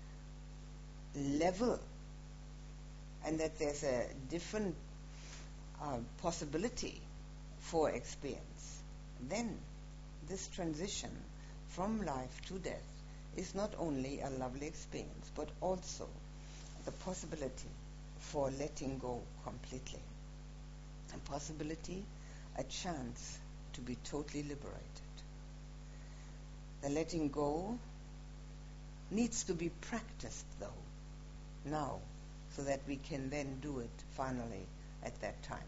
level and that there's a different uh, possibility for experience, then this transition from life to death is not only a lovely experience, but also the possibility for letting go completely. A possibility, a chance to be totally liberated. The letting go needs to be practiced, though, now, so that we can then do it finally at that time.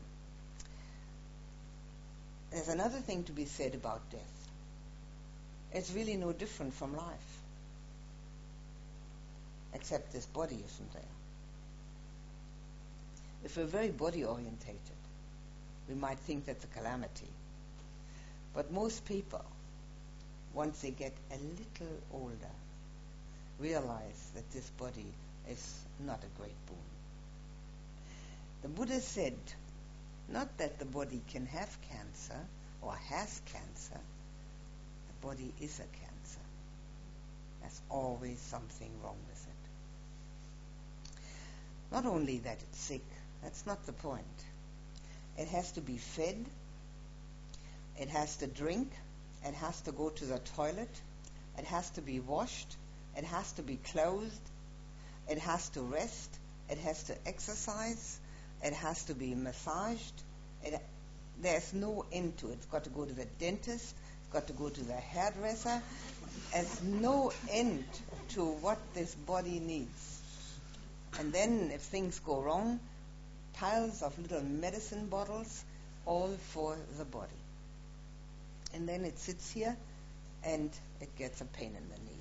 There's another thing to be said about death. It's really no different from life, except this body isn't there. If we're very body-orientated, we might think that's a calamity. But most people, once they get a little older, realize that this body is not a great boon. The Buddha said, not that the body can have cancer or has cancer, the body is a cancer. There's always something wrong with it. Not only that it's sick, that's not the point. It has to be fed, it has to drink, it has to go to the toilet, it has to be washed, it has to be clothed, it has to rest, it has to exercise, it has to be massaged. It, there's no end to it. It's got to go to the dentist, it's got to go to the hairdresser. There's no end to what this body needs. And then if things go wrong, piles of little medicine bottles, all for the body. And then it sits here and it gets a pain in the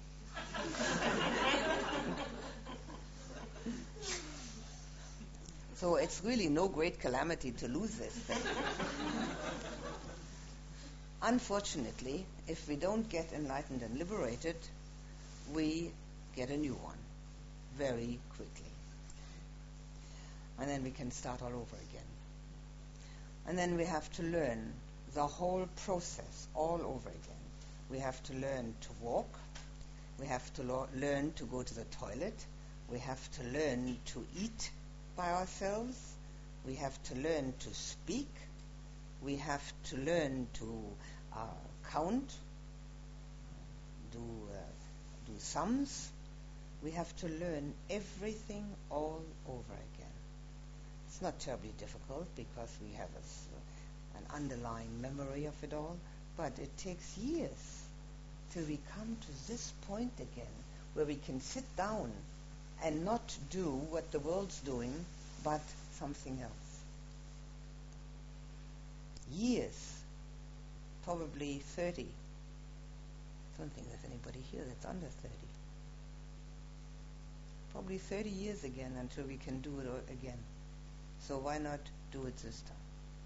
knee. So it's really no great calamity to lose this thing. Unfortunately, if we don't get enlightened and liberated, we get a new one very quickly. And then we can start all over again. And then we have to learn the whole process all over again. We have to learn to walk. We have to lo- learn to go to the toilet. We have to learn to eat by ourselves. We have to learn to speak. We have to learn to uh, count, do, uh, do sums. We have to learn everything all over again. It's not terribly difficult because we have a, an underlying memory of it all, but it takes years till we come to this point again where we can sit down and not do what the world's doing, but something else. Years, probably thirty. I don't think there's anybody here that's under thirty. Probably thirty years again until we can do it again. So why not do it this time?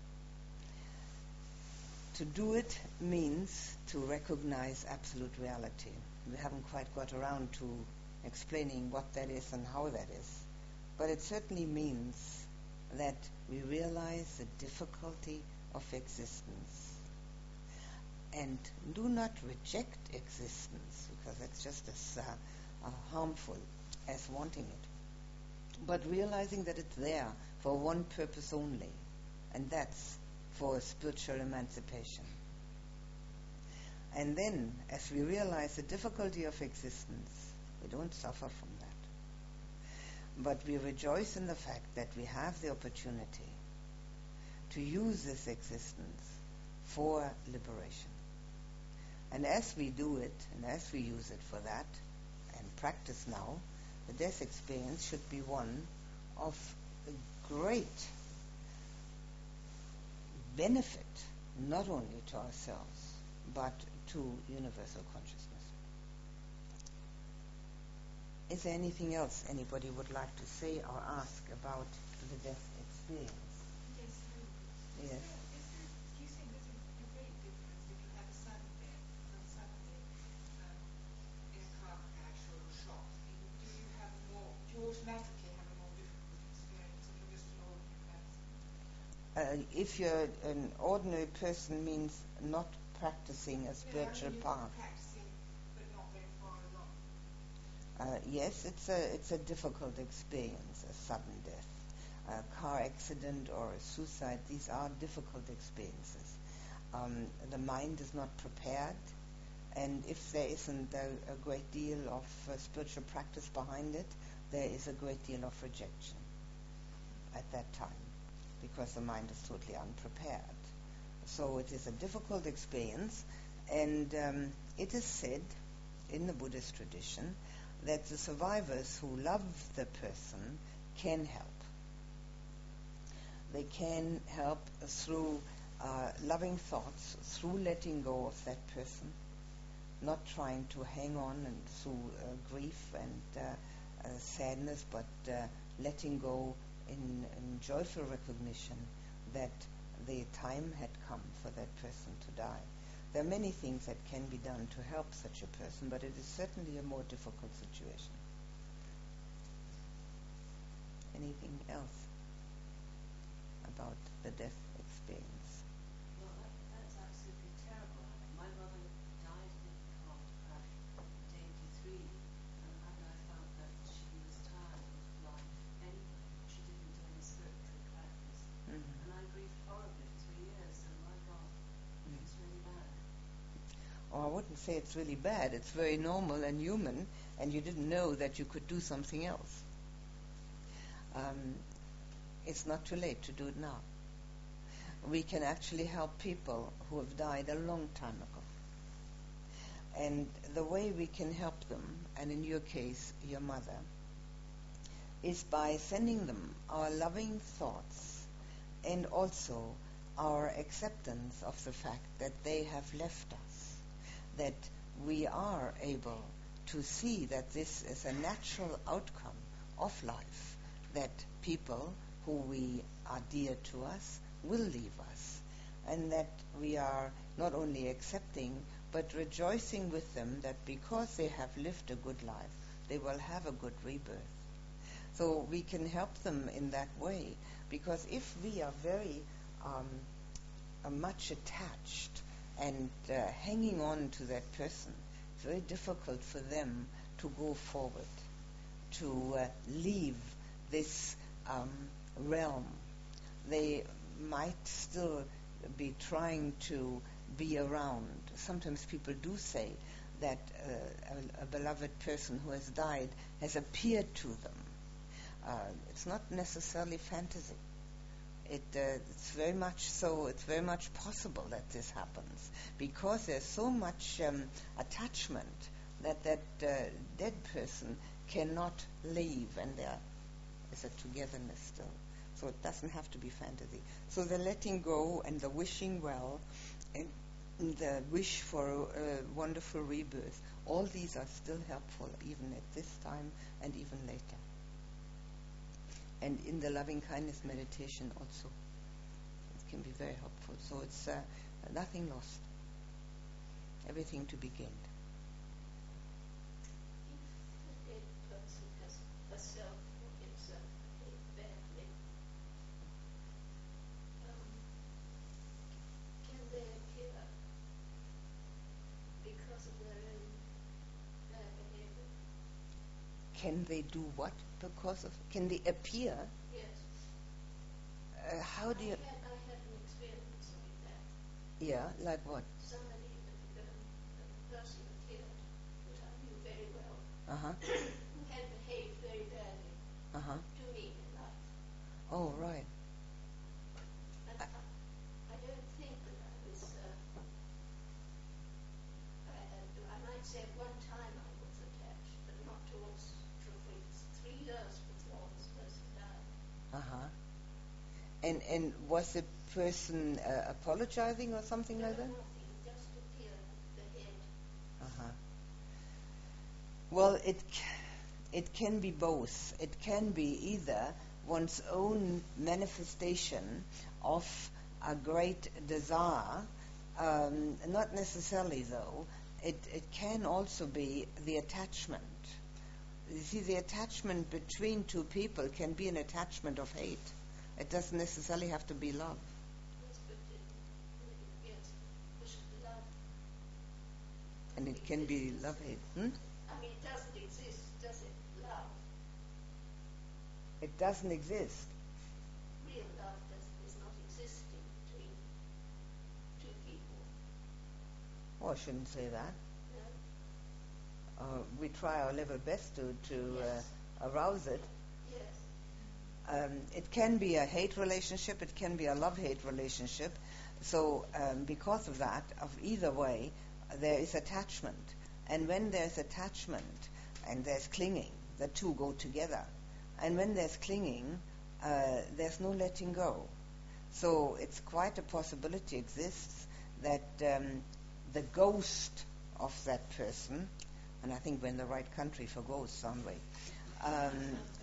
To do it means to recognize absolute reality. We haven't quite got around to explaining what that is and how that is. But it certainly means that we realize the difficulty of existence. And do not reject existence, because that's just as uh, uh, harmful as wanting it. But realizing that it's there for one purpose only, and that's for spiritual emancipation. And then, as we realize the difficulty of existence, we don't suffer from that. But we rejoice in the fact that we have the opportunity to use this existence for liberation. And as we do it, and as we use it for that, and practice now, the death experience should be one of great benefit, not only to ourselves, but to universal consciousness. Is there anything else anybody would like to say or ask about the death experience? Yes, no. Yes. Is there, is there, do you think there's a, a great difference if you have a sudden death from suddenly um, in a car crash or a shock? Do you, do you have more, do you automatically have a more difficult experience if you're just an ordinary person? Uh, if you're an ordinary person means not practicing a spiritual yeah, I mean, path. Practicing, but not very far along. Uh, yes, it's a it's a difficult experience, a sudden death, a car accident or a suicide. These are difficult experiences. um, the mind is not prepared, and if there isn't a, a great deal of uh, spiritual practice behind it, there is a great deal of rejection at that time, because the mind is totally unprepared. So it is a difficult experience, and um, it is said in the Buddhist tradition that the survivors who love the person can help. They can help through uh, loving thoughts, through letting go of that person, not trying to hang on and through uh, grief and uh, uh, sadness, but uh, letting go in, in joyful recognition that the time had come for that person to die. There are many things that can be done to help such a person, but it is certainly a more difficult situation. Anything else about the death experience? Well, that, that's absolutely terrible. My mother died in a car crash at eighty-three, and, and I found that she was tired of life anyway. She didn't do any spiritual practice. Mm-hmm. And I grieved horribly for three years, so my God, Mm. it's really bad. Oh, I wouldn't say it's really bad. It's very normal and human, and you didn't know that you could do something else. Um, it's not too late to do it now. We can actually help people who have died a long time ago. And the way we can help them, and in your case, your mother, is by sending them our loving thoughts and also our acceptance of the fact that they have left us, that we are able to see that this is a natural outcome of life, that people who we are dear to us will leave us, and that we are not only accepting but rejoicing with them that because they have lived a good life, they will have a good rebirth. So we can help them in that way, because if we are very um, uh, much attached and uh, hanging on to that person, it's very difficult for them to go forward, to uh, leave this um, realm. They might still be trying to be around. Sometimes people do say that uh, a, a beloved person who has died has appeared to them. Uh, it's not necessarily fantasy. It, uh, it's very much so. It's very much possible that this happens because there's so much um, attachment that that uh, dead person cannot leave, and there is a togetherness still. So it doesn't have to be fantasy. So the letting go and the wishing well and the wish for a wonderful rebirth, all these are still helpful even at this time and even later. And in the loving kindness meditation also, it can be very helpful. So it's uh, nothing lost, everything to be gained. If the dead person has herself or himself behaved badly, um, can they appear because of their own bad behavior? Can they do what? Because of, can they appear? Yes. Uh, how do you? I had, I had an experience like that. Yeah, like what? Somebody, um, a person appeared that I knew very well, Uh huh. who had behaved very badly Uh huh. to me in life. Oh, right. And I, I don't think that I was, uh, I, I might say at one time I was attached, but not towards, for three years before this person died. Uh huh. And and was the person uh, apologizing or something No, like that? nothing, just appeared at the head. Uh huh. Well, it c- it can be both. It can be either one's own manifestation of a great desire, um, not necessarily though. It it can also be the attachment. You see, the attachment between two people can be an attachment of hate. It doesn't necessarily have to be love. Yes, but it, yes, was it love? And it can be love-hate. Hmm? I mean, it doesn't exist, does it? Love, It doesn't exist. real love does, is not existing between two people. Oh, I shouldn't say that. No? Uh, we try our level best to, to Yes. uh, arouse it. Yes. Um, it can be a hate relationship, it can be a love-hate relationship. So um, because of that, of either way, uh, there is attachment. And when there's attachment and there's clinging, the two go together. And when there's clinging, uh, there's no letting go. So it's quite a possibility exists that um, the ghost of that person, and I think we're in the right country for ghosts, aren't we, um,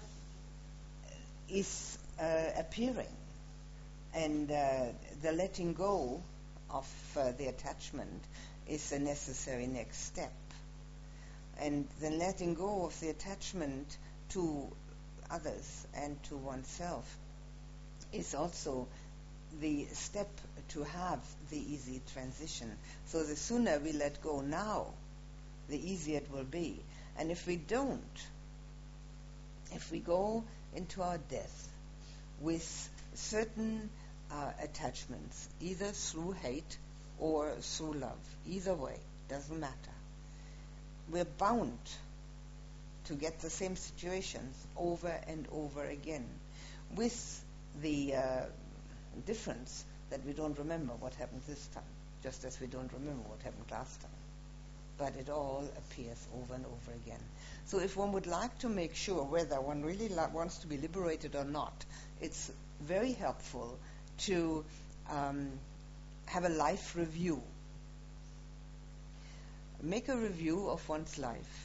is uh, appearing. And uh, the letting go of uh, the attachment is a necessary next step. And the letting go of the attachment to others and to oneself is also the step to have the easy transition. So the sooner we let go now, the easier it will be. And if we don't, if we go into our death with certain uh, attachments, either through hate or through love, either way, doesn't matter, we're bound to get the same situations over and over again, with the uh, difference that we don't remember what happened this time, just as we don't remember what happened last time. But it all appears over and over again. So if one would like to make sure whether one really li- wants to be liberated or not, it's very helpful to um, have a life review. Make a review of one's life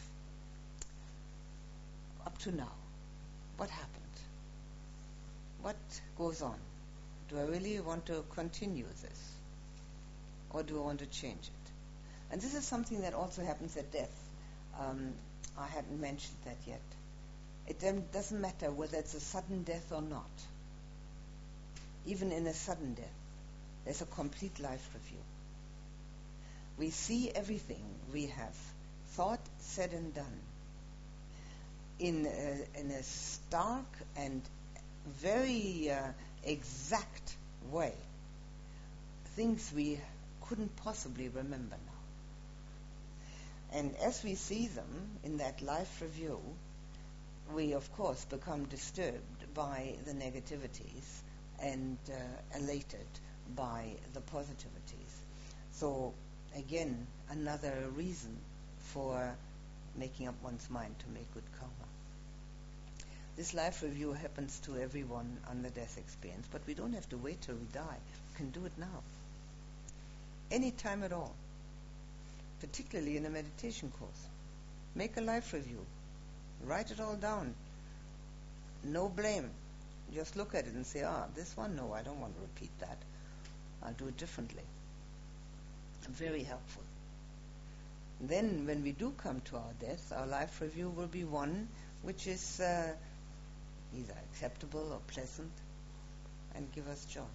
up to now. What happened? What goes on? Do I really want to continue this? Or do I want to change it? And this is something that also happens at death. Um, I hadn't mentioned that yet. It then doesn't matter whether it's a sudden death or not. Even in a sudden death, there's a complete life review. We see everything we have thought, said, and done in a, in a stark and very uh, exact way. Things we couldn't possibly remember now. And as we see them in that life review, we of course become disturbed by the negativities and uh, elated by the positivities. So again, another reason for making up one's mind to make good karma. This life review happens to everyone on the death experience, but we don't have to wait till we die. We can do it now. Any time at all. Particularly in a meditation course. Make a life review. Write it all down. No blame. Just look at it and say, ah, this one, no, I don't want to repeat that. I'll do it differently. Very helpful. Then when we do come to our death, our life review will be one which is uh, either acceptable or pleasant and give us joy.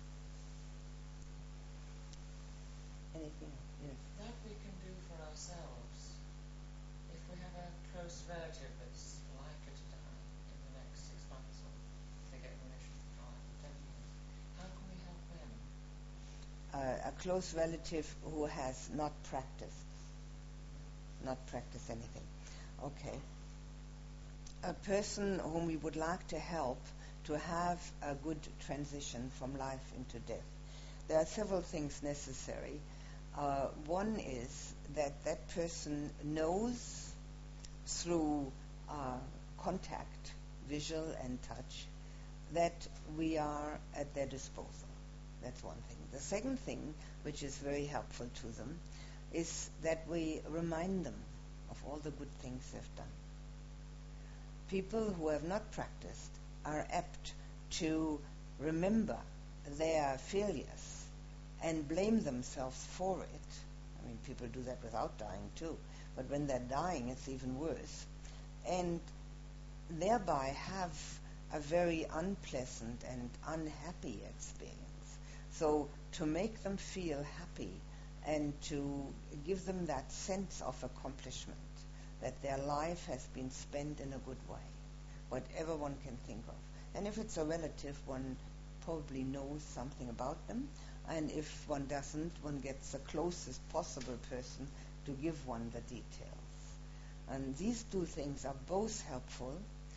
Anything else? Yes. That we can do for ourselves. If we have a close relative that's likely to die in the next six months, or if they get remission for five or ten years, how can we help them? Uh, a close relative who has not practiced, not practiced anything. Okay. A person whom we would like to help to have a good transition from life into death. There are several things necessary. Uh, one is that that person knows through uh, contact, visual and touch, that we are at their disposal. That's one thing. The second thing, which is very helpful to them, is that we remind them of all the good things they've done. People who have not practiced are apt to remember their failures and blame themselves for it. I mean, people do that without dying too, but when they're dying, it's even worse. And thereby have a very unpleasant and unhappy experience. So to make them feel happy and to give them that sense of accomplishment, that their life has been spent in a good way, whatever one can think of. And if it's a relative, one probably knows something about them, And if one doesn't, one gets the closest possible person to give one the details. And these two things are both helpful.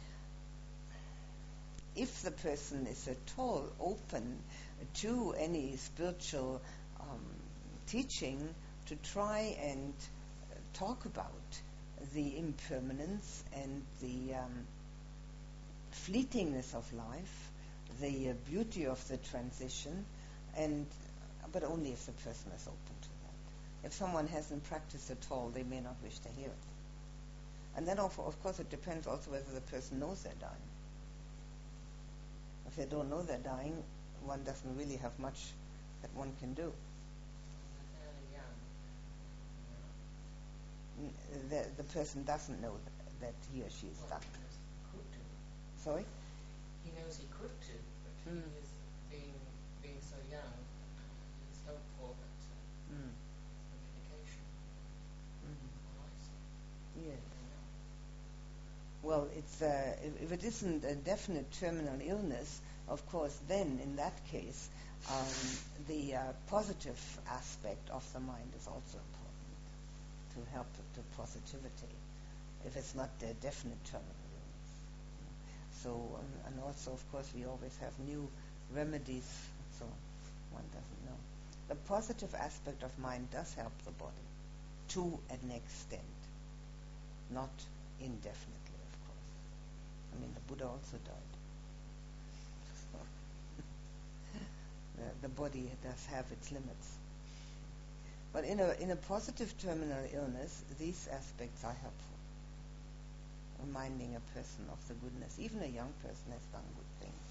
If the person is at all open to any spiritual um, teaching, to try and uh, talk about the impermanence and the um, fleetingness of life, the uh, beauty of the transition, and but only if the person is open to that. If someone hasn't practiced at all, they may not wish to hear it. And then, of, of course, it depends also whether the person knows they're dying. If they don't know they're dying, one doesn't really have much that one can do. They're fairly young. N- The, the person doesn't know th- that he or she is Well, dying. he knows he could do. Sorry? He knows he could do, but Mm. he is being being so young. He's hopeful that uh, Mm. the medication Mhm. will isolate. Yes. You know. Well, it's uh, if, if it isn't a definite terminal illness, of course, then in that case, um, the uh, positive aspect of the mind is also important to help to positivity. If it's not a definite terminal illness, so um, and also, of course, we always have new remedies, so one doesn't know. The positive aspect of mind does help the body to an extent, not indefinitely, of course. I mean, the Buddha also died. So the, the body does have its limits. But in a in a positive terminal illness, these aspects are helpful. Reminding a person of the goodness. Even a young person has done good things.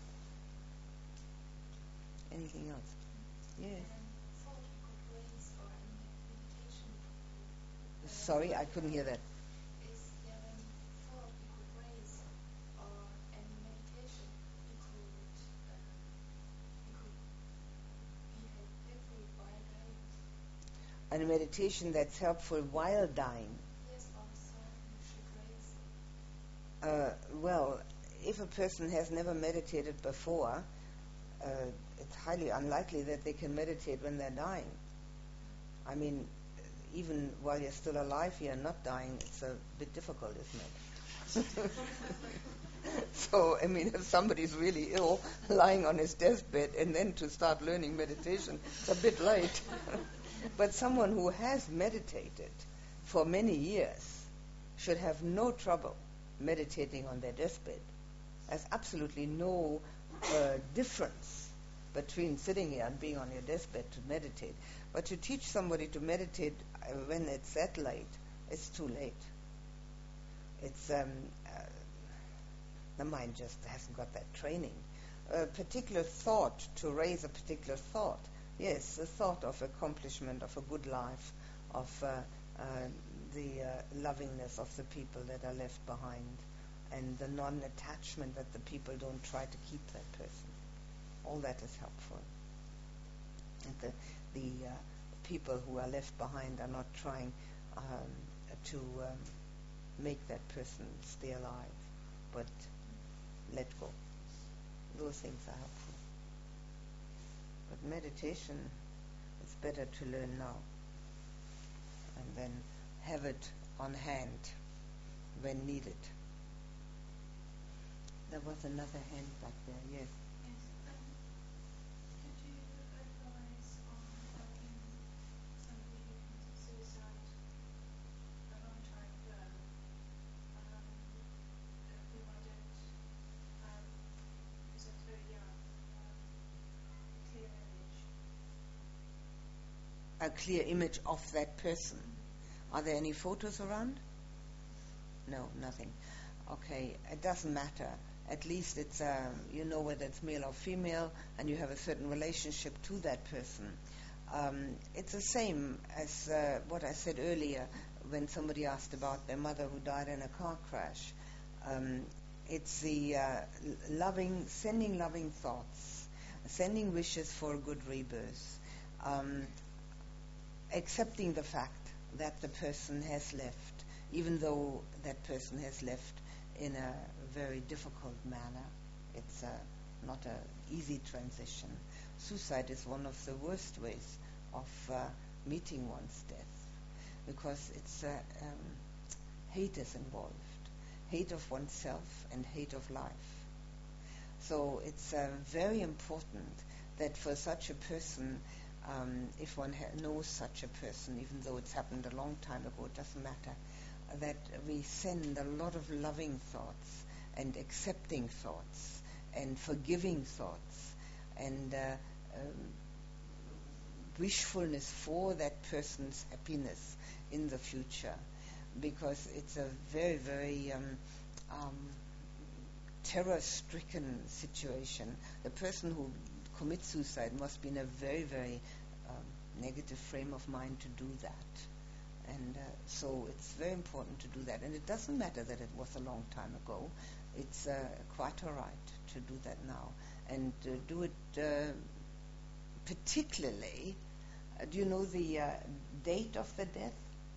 Anything else? Yes. thought we could raise or any meditation uh, Sorry, I couldn't hear that. is there any thought we could raise or any meditation we could uh, we could be helpful while dying? And a meditation that's helpful while dying. Yes, or thought we should raise. Uh, well, if a person has never meditated before, uh, it's highly unlikely that they can meditate when they're dying. I mean, even while you're still alive, you're not dying. It's a bit difficult, isn't it? So, I mean, if somebody's really ill, lying on his deathbed, and then to start learning meditation, it's a bit late. But someone who has meditated for many years should have no trouble meditating on their deathbed. There's absolutely no uh, difference between sitting here and being on your deathbed to meditate. But to teach somebody to meditate uh, when it's that late, it's too late. It's um, uh, the mind just hasn't got that training. A particular thought to raise a particular thought. Yes, the thought of accomplishment, of a good life, of uh, uh, the uh, lovingness of the people that are left behind, and the non-attachment that the people don't try to keep that person. All that is helpful. And the, the uh, people who are left behind are not trying um, to um, make that person stay alive, but let go. Those things are helpful. But meditation, it's better to learn now and then have it on hand when needed. There was another hand back there, yes. Yes. Um, could you advise on helping somebody who committed suicide a long time ago, um, who I don't have, because I was very young, um, a clear image? A clear image of that person. Are there any photos around? No, nothing. Okay, it doesn't matter. At least it's uh, you know whether it's male or female, and you have a certain relationship to that person. Um, it's the same as uh, what I said earlier when somebody asked about their mother who died in a car crash. Um, it's the uh, loving, sending loving thoughts, sending wishes for a good rebirth, um, accepting the fact that the person has left, even though that person has left in a very difficult manner. It's uh, not an easy transition. suicide is one of the worst ways of uh, meeting one's death, because it's uh, um, hate is involved, hate of oneself and hate of life. So it's uh, very important that for such a person, um, if one ha- knows such a person, even though it's happened a long time ago, it doesn't matter, that we send a lot of loving thoughts and accepting thoughts and forgiving thoughts and uh, um, wishfulness for that person's happiness in the future, because it's a very, very um, um, terror-stricken situation. The person who commits suicide must be in a very, very um, negative frame of mind to do that. And uh, so it's very important to do that. And it doesn't matter that it was a long time ago. It's uh, quite all right to do that now. And uh, do it uh, particularly, uh, do you know the uh, date of the death?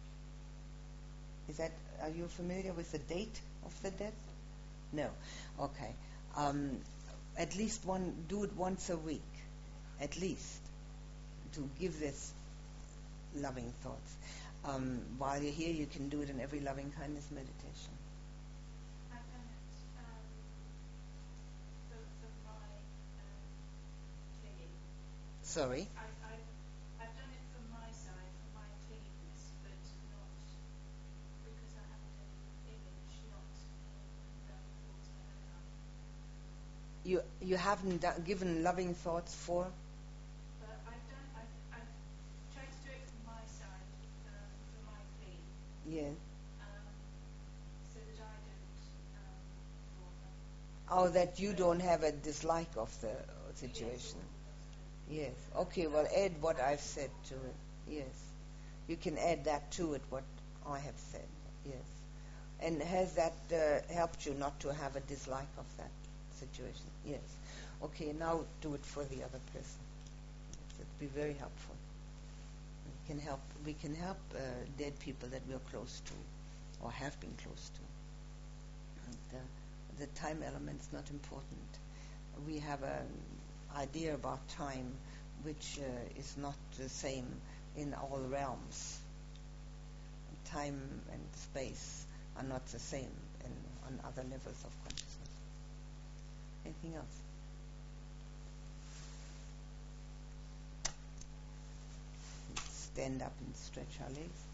Is that, are you familiar with the date of the death? No. Okay. Um, at least one, do it once a week, at least, to give this loving thoughts. Um, while you're here, you can do it in every loving kindness meditation. I've done it um, for, for my um, clinging. Sorry? I, I, I've done it from my side, for my clinginess, but not because I haven't any image, not in loving thoughts for her now. You you haven't do- given loving thoughts for? But I've done, I've, I've tried to do it from my side, um, for my clinging, Yeah. um, so that I don't um, fall her. Oh, that you don't have a dislike of the uh, situation. Yes. Okay, well, add what I've said to it. Yes. You can add that to it, what I have said. Yes. And has that uh, helped you not to have a dislike of that situation? Yes. Okay, now do it for the other person. Yes, it'd be very helpful. We can help, we can help uh, dead people that we're close to or have been close to. And, uh, the time element's not important. We have an idea about time which uh, is not the same in all realms. Time and space are not the same in, on other levels of consciousness. Anything else? Stand up and stretch our legs.